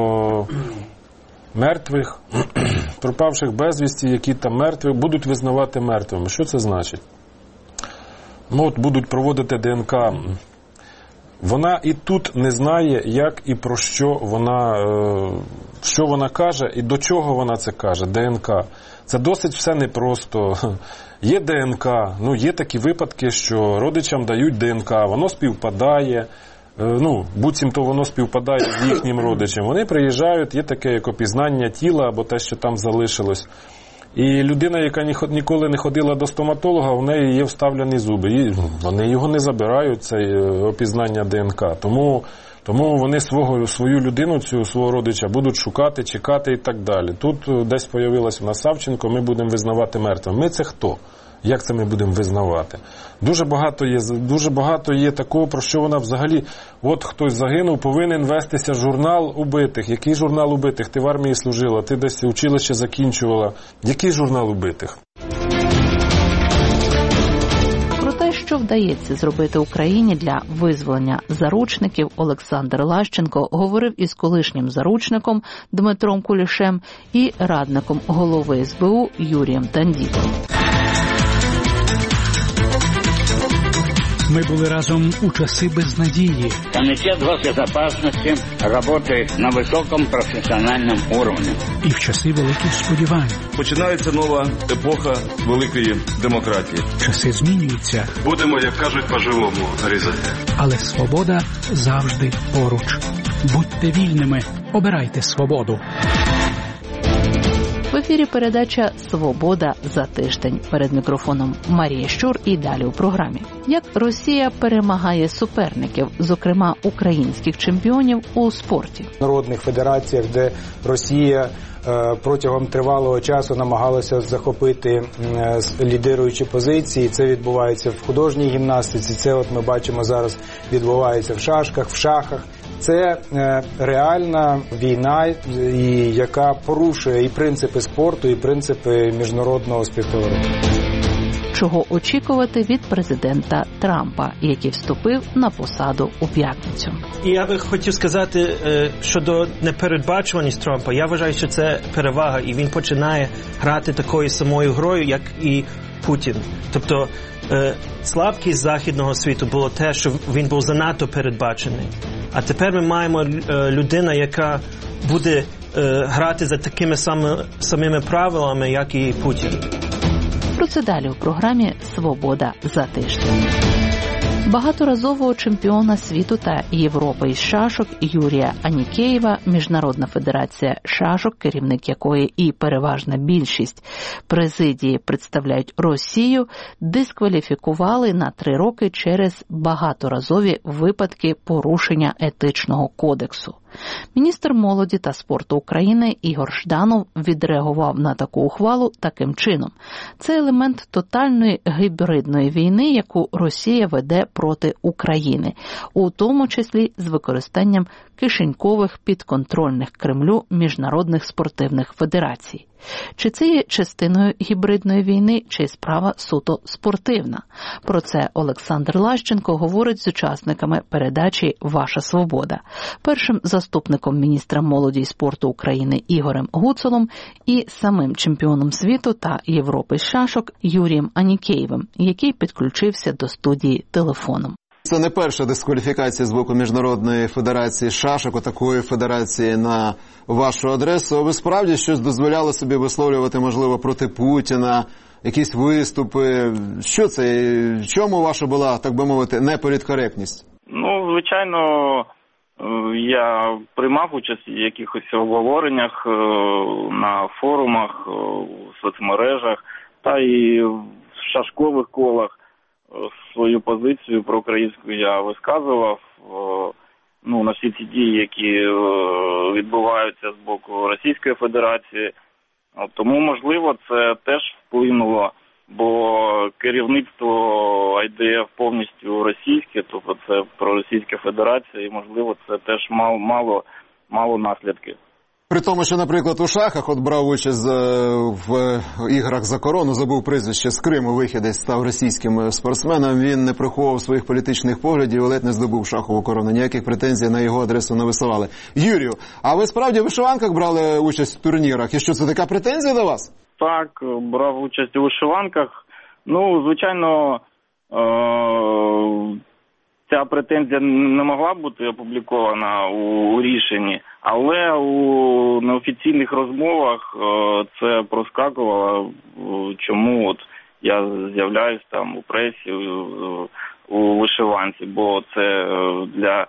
мертвих, пропавших безвісті, які там мертві, будуть визнавати мертвими. Що це значить? Будуть проводити ДНК. Вона і тут не знає, як і про що вона каже і до чого вона це каже, ДНК. Це досить все непросто. Є ДНК, є такі випадки, що родичам дають ДНК, воно співпадає, буцімто воно співпадає з їхнім родичем. Вони приїжджають, є таке як опізнання тіла або те, що там залишилось. І людина, яка ніколи не ходила до стоматолога, в неї є вставлені зуби. І вони його не забирають, це опізнання ДНК. Тому вони свою людину, свого родича, будуть шукати, чекати і так далі. Тут десь появилась у нас Савченко, ми будемо визнавати мертвим. Ми це хто? Як це ми будемо визнавати? Дуже багато є такого, про що вона взагалі, хтось загинув, повинен вестися журнал убитих. Який журнал убитих? Ти в армії служила, ти десь училище закінчувала. Який журнал убитих? Про те, що вдається зробити Україні для визволення заручників, Олександр Лащенко говорив із колишнім заручником Дмитром Кулішем і радником голови СБУ Юрієм Тандітом. Мы были разом у часы безнадеги. Комитет госбезопасности работает на высоком профессиональном уровне. І в часи великих сподівань. Починається нова епоха великої демократії. Часи змінюються. Будемо, як кажуть, по-живому різати. Але свобода завжди поруч. Будьте вільними, обирайте свободу. В ефірі передача «Свобода за тиждень». Перед мікрофоном Марія Щур і далі у програмі. Як Росія перемагає суперників, зокрема українських чемпіонів у спорті. В народних федераціях, де Росія протягом тривалого часу намагалася захопити лідируючі позиції. Це відбувається в художній гімнастиці, це ми бачимо зараз відбувається в шашках, в шахах. Це реальна війна, яка порушує і принципи спорту, і принципи міжнародного співтовариства. Чого очікувати від президента Трампа, який вступив на посаду у п'ятницю? І я би хотів сказати щодо непередбачуваності Трампа. Я вважаю, що це перевага, і він починає грати такою самою грою, як і Путін. Тобто слабкість західного світу було те, що він був занадто передбачений. А тепер ми маємо людину, яка буде грати за такими самими правилами, як і Путін. Про це далі у програмі «Свобода за тиждень». Багаторазового чемпіона світу та Європи із шашок Юрія Анікеєва, Міжнародна федерація шашок, керівник якої і переважна більшість президії представляють Росію, дискваліфікували на 3 роки через багаторазові випадки порушення етичного кодексу. Міністр молоді та спорту України Ігор Жданов відреагував на таку ухвалу таким чином. Це елемент тотальної гібридної війни, яку Росія веде проти України, у тому числі з використанням кишенькових підконтрольних Кремлю міжнародних спортивних федерацій. Чи це є частиною гібридної війни, чи справа суто спортивна? Про це Олександр Лащенко говорить з учасниками передачі «Ваша свобода», першим заступником міністра молоді і спорту України Ігорем Гуцулом і самим чемпіоном світу та Європи з шашок Юрієм Анікеєвим, який підключився до студії телефоном. Це не перша дискваліфікація з боку Міжнародної федерації шашок, такої федерації на вашу адресу. Ви справді щось дозволяли собі висловлювати, можливо, проти Путіна, якісь виступи? Що це? В чому ваша була, так би мовити, неполіткоректність? Ну, звичайно, я приймав участь в якихось обговореннях на форумах, в соцмережах та і в шашкових колах. Свою позицію проукраїнську я висказував, на всі ці дії, які відбуваються з боку Російської Федерації. Тому, можливо, це теж вплинуло, бо керівництво IDF повністю російське, тобто це проросійська федерація, і, можливо, це теж мало наслідки. При тому, що, наприклад, у шахах брав участь в іграх за корону, забув прізвище, з Криму вихідець, став російським спортсменом, він не приховував своїх політичних поглядів і ледь не здобув шахову корону. Ніяких претензій на його адресу не висували. Юрію, а ви справді в вишиванках брали участь в турнірах? І що, це така претензія до вас? Так, брав участь у вишиванках. Звичайно, ця претензія не могла бути опублікована у рішенні, але у неофіційних розмовах це проскакувало, чому я з'являюсь там у пресі, у вишиванці, бо це для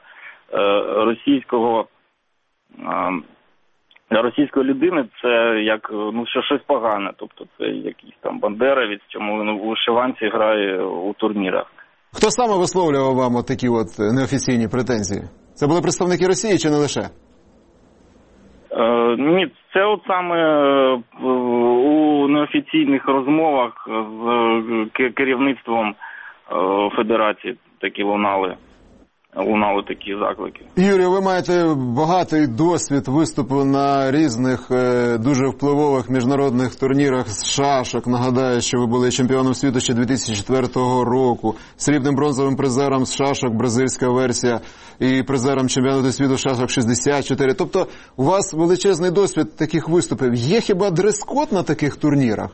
російської людини це як щось погане, тобто це якийсь там бандеровець, чому він у вишиванці грає у турнірах. Хто саме висловлював вам такі неофіційні претензії? Це були представники Росії чи не лише? Ні, це саме у неофіційних розмовах з керівництвом Федерації такі лунали такі заклики. Юрію, ви маєте багатий досвід виступу на різних дуже впливових міжнародних турнірах з шашок. Нагадаю, що ви були чемпіоном світу ще 2004 року, срібним бронзовим призером з шашок, бразильська версія, і призером чемпіонату світу шашок 64. Тобто у вас величезний досвід таких виступів. Є хіба дрес-код на таких турнірах?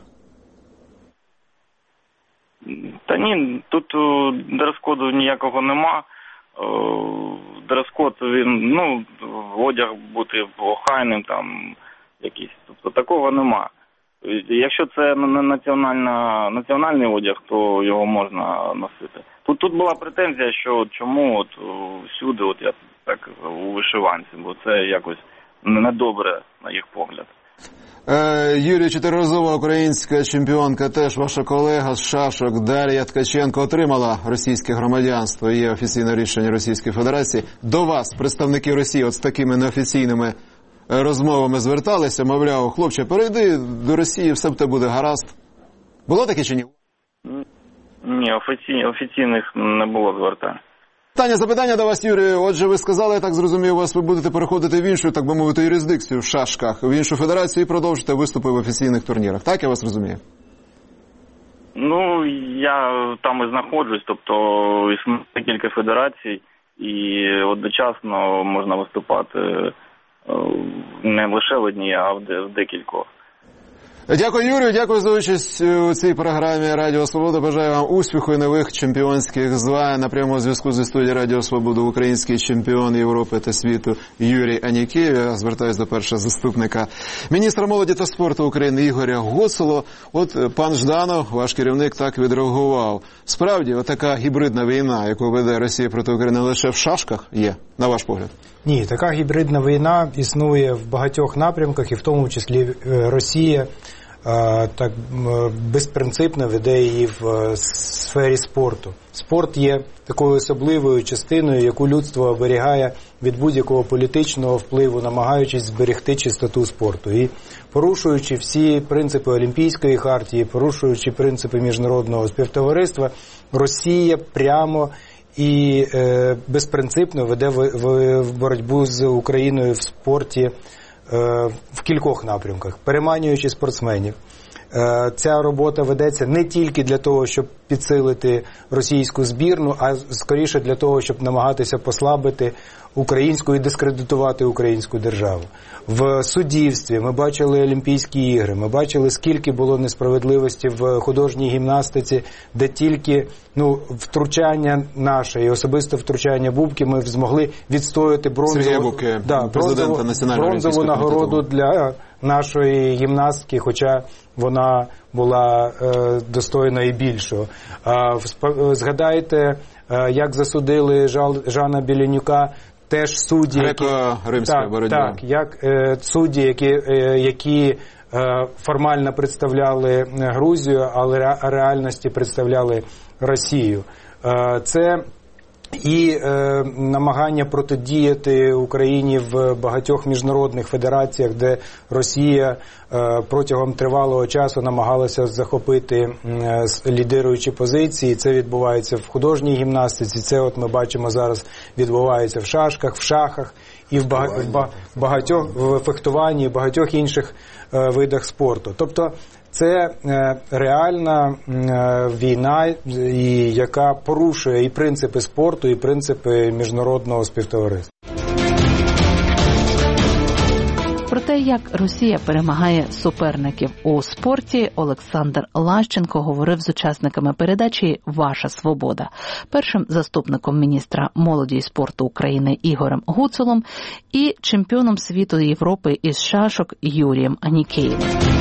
Та ні, тут дрес-коду ніякого нема. Дрес-код, він, одяг бути охайним, там, якийсь, тобто такого нема. Якщо це національний одяг, то його можна носити. Тут була претензія, що чому всюди я так у вишиванці, бо це якось недобре, на їх погляд. Юрій, чотириразова українська чемпіонка, теж ваша колега з шашок Дар'я Ткаченко отримала російське громадянство. Є офіційне рішення Російської Федерації. До вас представники Росії з такими неофіційними розмовами зверталися, мовляв, хлопче, перейди до Росії, все в тебе буде гаразд. Було таке чи ні? Ні, офіційних не було звертань. Запитання до вас, Юрій. Отже, ви сказали, я так зрозумів, ви будете переходити в іншу, так би мовити, юрисдикцію в шашках, в іншу федерацію і продовжите виступи в офіційних турнірах. Так я вас розумію? Я там і знаходжусь, тобто існує кілька федерацій, і одночасно можна виступати не лише в одній, а в декількох. Дякую, Юрію, дякую за участь у цій програмі Радіо Свобода. Бажаю вам успіху і нових чемпіонських звань. На прямому зв'язку зі студії Радіо Свобода український чемпіон Європи та світу Юрій Анікеєв. Я звертаюся до першого заступника міністра молоді та спорту України Ігоря Гуцула. Пан Жданов, ваш керівник, так відреагував. Справді, така гібридна війна, яку веде Росія проти України, лише в шашках є, на ваш погляд? Ні, така гібридна війна існує в багатьох напрямках, і в тому числі Росія так безпринципно веде її в сфері спорту. Спорт є такою особливою частиною, яку людство оберігає від будь-якого політичного впливу, намагаючись зберегти чистоту спорту. І порушуючи всі принципи Олімпійської хартії, порушуючи принципи міжнародного співтовариства, Росія прямо і безпринципно веде в боротьбу з Україною в спорті в кількох напрямках, переманюючи спортсменів. Ця робота ведеться не тільки для того, щоб підсилити російську збірну, а скоріше для того, щоб намагатися послабити українську і дискредитувати українську державу. В суддівстві ми бачили Олімпійські ігри, ми бачили, скільки було несправедливості в художній гімнастиці, де тільки втручання наше і особисте втручання Бубки ми змогли відстояти бронзову нагороду для нашої гімнастки, хоча вона була достойна і більшого. Згадайте, як засудили Жана Білянюка, теж судді, греко-римська боротьба. Так, як судді, які формально представляли Грузію, але реальності представляли Росію. Це і намагання протидіяти Україні в багатьох міжнародних федераціях, де Росія протягом тривалого часу намагалася захопити лідируючі позиції. Це відбувається в художній гімнастиці, це от ми бачимо зараз відбувається в шашках, в шахах і в багатьох в фехтуванні, в багатьох інших видах спорту. Тобто це реальна війна, яка порушує і принципи спорту, і принципи міжнародного співтовариства. Про те, як Росія перемагає суперників у спорті, Олександр Лащенко говорив з учасниками передачі «Ваша свобода», першим заступником міністра молоді і спорту України Ігорем Гуцулом і чемпіоном світу і Європи із шашок Юрієм Анікеєвим.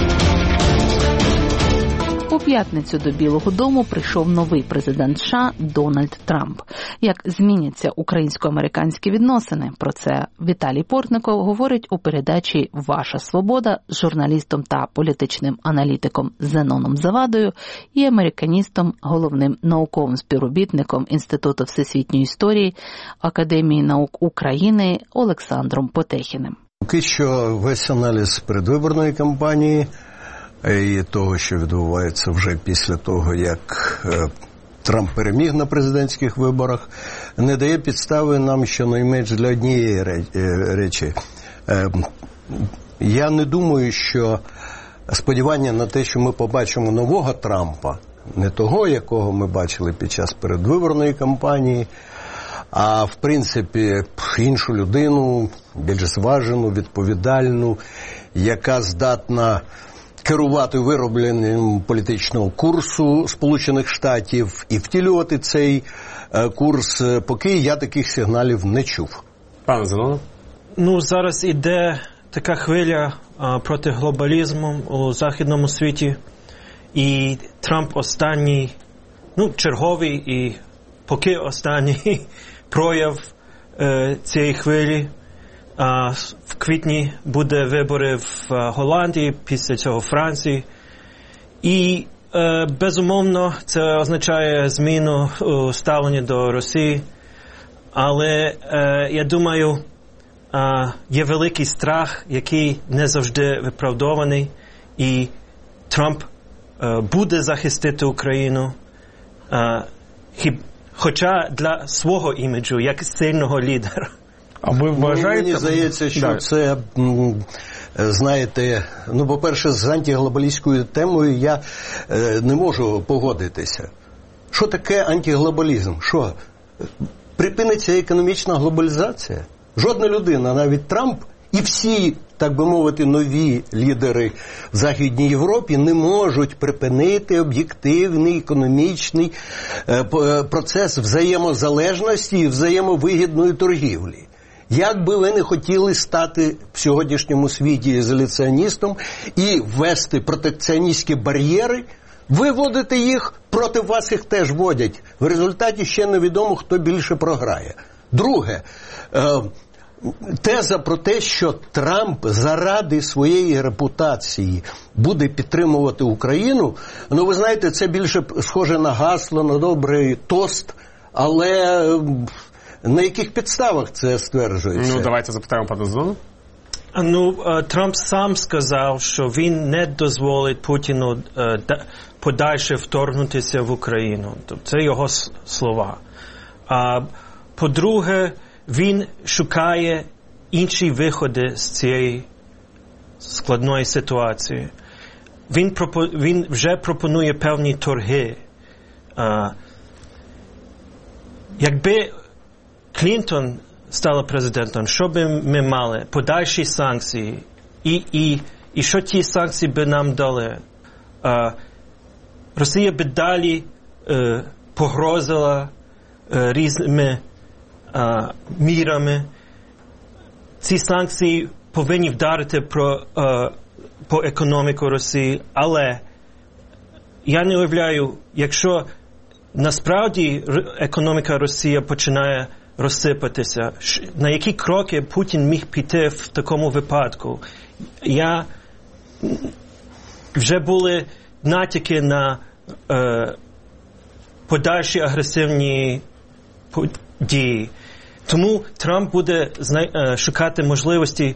У п'ятницю до Білого дому прийшов новий президент США Дональд Трамп. Як зміняться українсько-американські відносини? Про це Віталій Портников говорить у передачі «Ваша свобода» з журналістом та політичним аналітиком Зеноном Завадою і американістом, головним науковим співробітником Інституту всесвітньої історії Академії наук України Олександром Потехіним. Поки що весь аналіз передвиборної кампанії і того, що відбувається вже після того, як Трамп переміг на президентських виборах, не дає підстави нам щонайменш для однієї речі. Я не думаю, що сподівання на те, що ми побачимо нового Трампа, не того, якого ми бачили під час передвиборної кампанії, а в принципі іншу людину, більш зважену, відповідальну, яка здатна керувати виробленням політичного курсу Сполучених Штатів і втілювати цей курс, поки я таких сигналів не чув. Пане Зенон? Зараз іде така хвиля проти глобалізму у західному світі. І Трамп останній, черговий і поки останній прояв цієї хвилі. В квітні буде вибори в Голландії, після цього Франції. І, безумовно, це означає зміну ставлення до Росії. Але, я думаю, є великий страх, який не завжди виправдований. І Трамп буде захистити Україну, хоча для свого іміджу, як сильного лідера. А ви вважаєте? Мені здається, що це, знаєте, по-перше, з антиглобалістською темою я не можу погодитися. Що таке антиглобалізм? Що? Припиниться економічна глобалізація? Жодна людина, навіть Трамп і всі, так би мовити, нові лідери в Західній Європі не можуть припинити об'єктивний економічний процес взаємозалежності і взаємовигідної торгівлі. Як би ви не хотіли стати в сьогоднішньому світі ізоляціоністом і ввести протекціоністські бар'єри, ви вводите їх, проти вас їх теж вводять. В результаті ще невідомо, хто більше програє. Друге, теза про те, що Трамп заради своєї репутації буде підтримувати Україну, ну, ви знаєте, це більше схоже на гасло, на добрий тост, але на яких підставах це стверджується? Ну, давайте запитаємо пана Зону. Ну, Трамп сам сказав, що він не дозволить Путіну подальше вторгнутися в Україну. Це його слова. По-друге, він шукає інші виходи з цієї складної ситуації. Він вже пропонує певні торги. Якби Клінтон стала президентом, що би ми мали? Подальші санкції. І що ті санкції би нам дали? Росія би далі погрозила різними мірами. Ці санкції повинні вдарити по економіку Росії, але я не уявляю, якщо насправді економіка Росії починає розсипатися, на які кроки Путін міг піти в такому випадку? Вже були натяки на подальші агресивні дії. Тому Трамп буде шукати можливості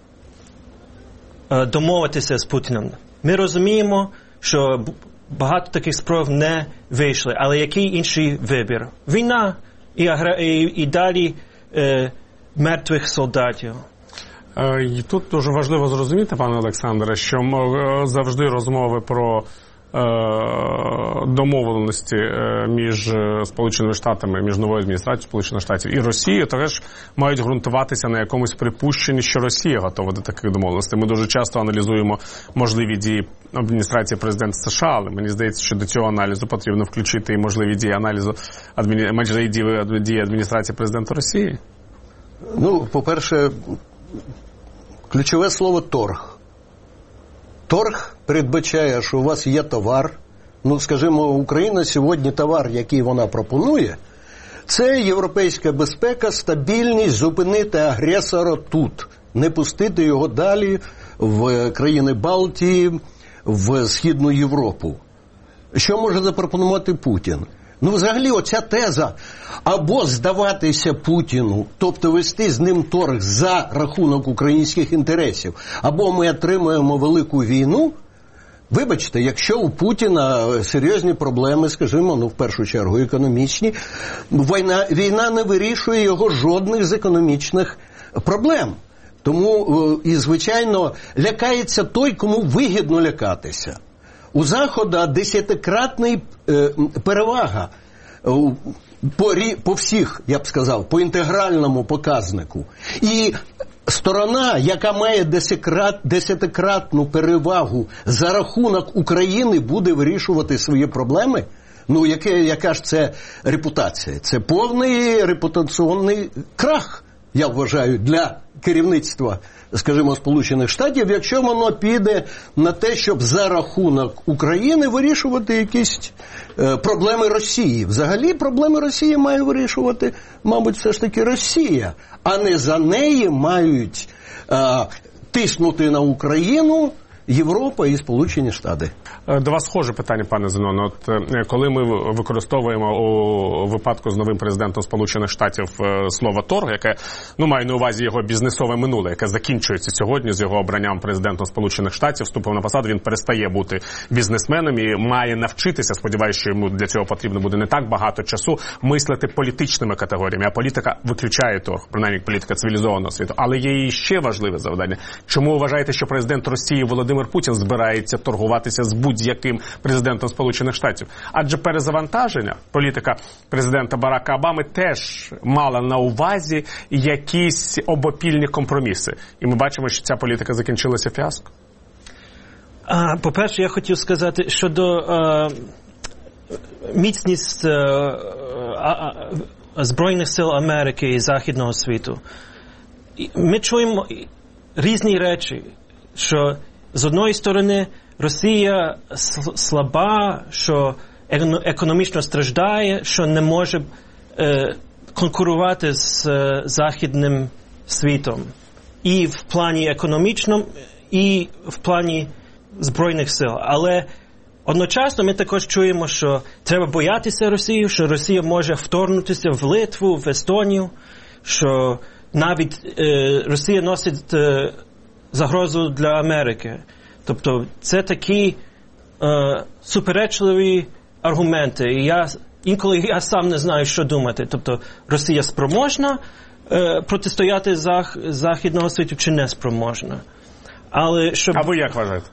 домовитися з Путіним. Ми розуміємо, що багато таких спроб не вийшли, але який інший вибір? Війна і далі мертвих солдатів. І тут дуже важливо зрозуміти, пане Олександре, що завжди розмови про домовленості між Сполученими Штатами, між новою адміністрацією Сполучених Штатів і Росією також мають ґрунтуватися на якомусь припущенні, що Росія готова до таких домовленостей. Ми дуже часто аналізуємо можливі дії адміністрації президента США, але мені здається, що до цього аналізу потрібно включити і можливі дії аналізу дії адміністрації президента Росії. Ну, по-перше, ключове слово «торг». Торг передбачає, що у вас є товар. Ну, скажімо, Україна сьогодні товар, який вона пропонує, це європейська безпека, стабільність, зупинити агресора тут, не пустити його далі в країни Балтії, в Східну Європу. Що може запропонувати Путін? Ну, взагалі, оця теза або здаватися Путіну, тобто вести з ним торг за рахунок українських інтересів, або ми отримуємо велику війну. Вибачте, якщо у Путіна серйозні проблеми, скажімо, ну, в першу чергу економічні, війна не вирішує його жодних з економічних проблем. Тому, і, звичайно, лякається той, кому вигідно лякатися. У Заходу 10-кратна перевага по всіх, я б сказав, по інтегральному показнику. І сторона, яка має 10-кратну перевагу за рахунок України, буде вирішувати свої проблеми. Ну, яка ж це репутація? Це повний репутаційний крах, я вважаю, для керівництва, скажімо, Сполучених Штатів, якщо воно піде на те, щоб за рахунок України вирішувати якісь проблеми Росії. Взагалі проблеми Росії має вирішувати, мабуть, все ж таки Росія, а не за неї мають тиснути на Україну Європа і Сполучені Штати. До вас схоже питання, пане Зенон. От коли ми використовуємо у випадку з новим президентом Сполучених Штатів слово торг, яке, ну, маю на увазі його бізнесове минуле, яке закінчується сьогодні з його обранням президентом Сполучених Штатів, вступив на посаду, він перестає бути бізнесменом і має навчитися, сподіваюся, що йому для цього потрібно буде не так багато часу, мислити політичними категоріями, а політика виключає торг, принаймні політика цивілізованого світу. Але є і ще важливе завдання. Чому вважаєте, що президент Росії Володимир Путін збирається торгуватися з будь-яким президентом Сполучених Штатів? Адже перезавантаження, політика президента Барака Обами теж мала на увазі якісь обопільні компроміси. І ми бачимо, що ця політика закінчилася фіаско. По-перше, я хотів сказати щодо міцність Збройних сил Америки і Західного світу. Ми чуємо різні речі, що з одної сторони Росія слаба, що економічно страждає, що не може конкурувати з західним світом. І в плані економічному, і в плані Збройних сил. Але одночасно ми також чуємо, що треба боятися Росії, що Росія може вторгнутися в Литву, в Естонію, що навіть Росія носить загрозу для Америки. Тобто це такі суперечливі аргументи. І інколи я сам не знаю, що думати. Тобто Росія спроможна протистояти західного світу чи не спроможна. Але щоб... А ви як вважаєте?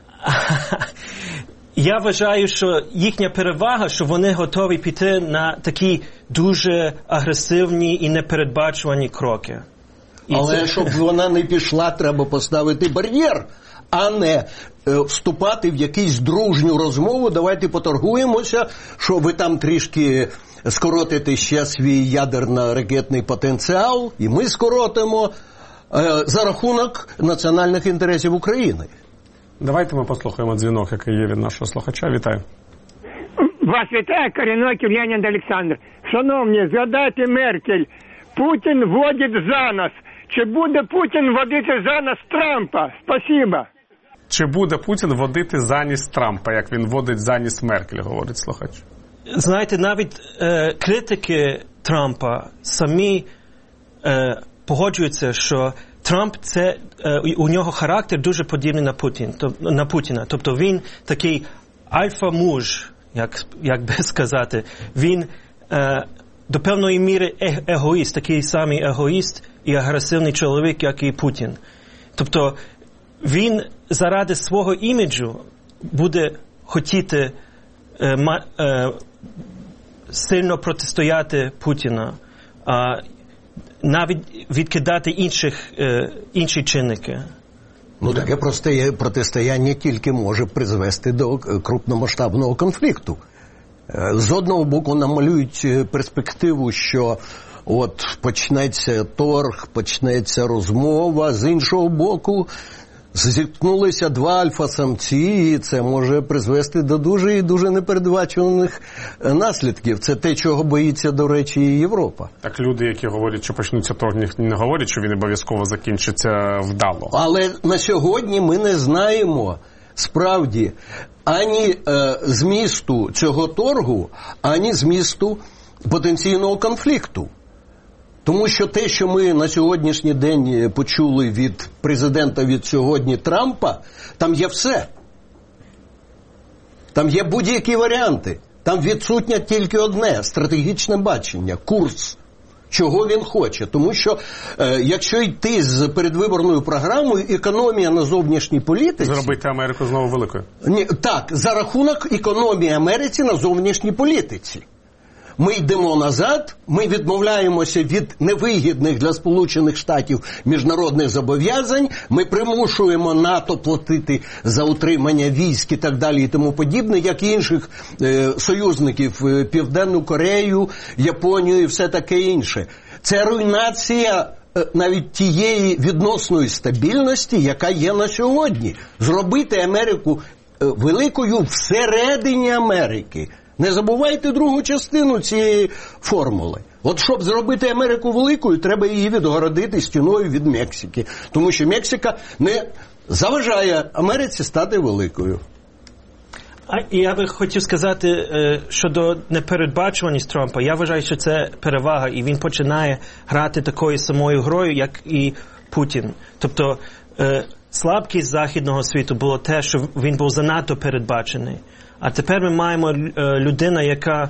Я вважаю, що їхня перевага, що вони готові піти на такі дуже агресивні і непередбачувані кроки. Але щоб вона не пішла, треба поставити бар'єр, а не вступати в якусь дружню розмову. Давайте поторгуємося, що ви там трішки скоротите ще свій ядерно-ракетний потенціал, і ми скоротимо за рахунок національних інтересів України. Давайте ми послухаємо дзвінок, який є від нашого слухача. Вітаю. Вас вітає Корінной Кир'янін Олександр. Шановні, згадайте Меркель. Путін водить за нас. Чи буде Путін водити за нас Трампа? Спасибо. Чи буде Путін водити за ніс Трампа, як він водить за ніс Меркель, говорить слухач? Знаєте, навіть критики Трампа самі погоджуються, що Трамп у нього характер дуже подібний на Путіна. Тобто він такий альфа-муж, як би сказати. Він до певної міри егоїст, такий самий егоїст і агресивний чоловік, як і Путін. Тобто він заради свого іміджу буде хотіти сильно протистояти Путіна, навіть відкидати інші чинники. Ну, таке протистояння тільки може призвести до крупномасштабного конфлікту. З одного боку намалюють перспективу, що от почнеться торг, почнеться розмова, з іншого боку зіткнулися два альфа-самці, і це може призвести до дуже і дуже непередбачуваних наслідків. Це те, чого боїться, до речі, і Європа. Так люди, які говорять, що почнуться торг, не говорять, що він обов'язково закінчиться вдало. Але на сьогодні ми не знаємо справді ані змісту цього торгу, ані змісту потенційного конфлікту. Тому що те, що ми на сьогоднішній день почули від президента від сьогодні Трампа, там є все. Там є будь-які варіанти. Там відсутнє тільки одне – стратегічне бачення, курс, чого він хоче. Тому що, якщо йти з передвиборною програмою, економія на зовнішній політиці... Зробити Америку знову великою. Так, за рахунок економії Америці на зовнішній політиці. Ми йдемо назад, ми відмовляємося від невигідних для Сполучених Штатів міжнародних зобов'язань, ми примушуємо НАТО платити за утримання військ і так далі і тому подібне, як і інших союзників, Південну Корею, Японію і все таке інше. Це руйнація навіть тієї відносної стабільності, яка є на сьогодні. Зробити Америку великою всередині Америки. Не забувайте другу частину цієї формули. От щоб зробити Америку великою, треба її відгородити стіною від Мексики. Тому що Мексика не заважає Америці стати великою. Я би хотів сказати, щодо непередбачуваності Трампа, я вважаю, що це перевага, і він починає грати такою самою грою, як і Путін. Тобто, слабкість західного світу було те, що він був занадто передбачений. А тепер ми маємо людину, яка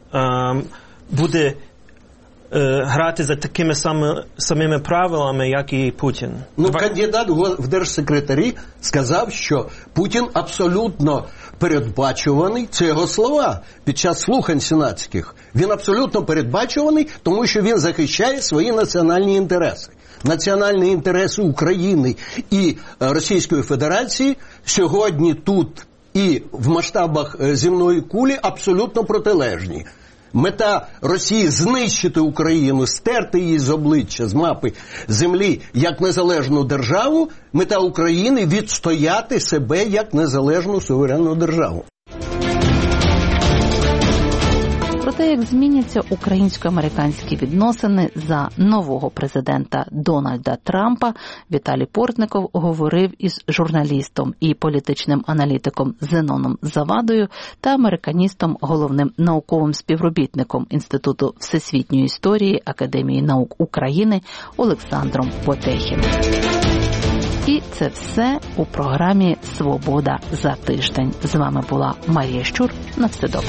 буде грати за такими самими правилами, як і Путін. Ну, кандидат в держсекретарі сказав, що Путін абсолютно передбачуваний, це його слова під час слухань сенатських. Він абсолютно передбачуваний, тому що він захищає свої національні інтереси. Національні інтереси України і Російської Федерації сьогодні тут і в масштабах земної кулі абсолютно протилежні. Мета Росії – знищити Україну, стерти її з обличчя, з мапи землі як незалежну державу. Мета України – відстояти себе як незалежну суверенну державу. те, як зміняться українсько-американські відносини за нового президента Дональда Трампа, Віталій Портников говорив із журналістом і політичним аналітиком Зеноном Завадою та американістом, головним науковим співробітником Інституту всесвітньої історії Академії наук України Олександром Потехіним. І це все у програмі «Свобода за тиждень». З вами була Марія Щур. На все добре.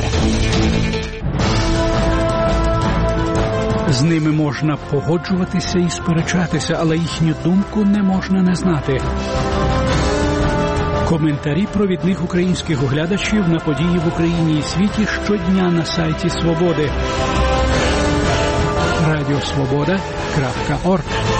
З ними можна погоджуватися і сперечатися, але їхню думку не можна не знати. Коментарі провідних українських оглядачів на події в Україні і світі щодня на сайті «Свободи». Радіосвобода.орг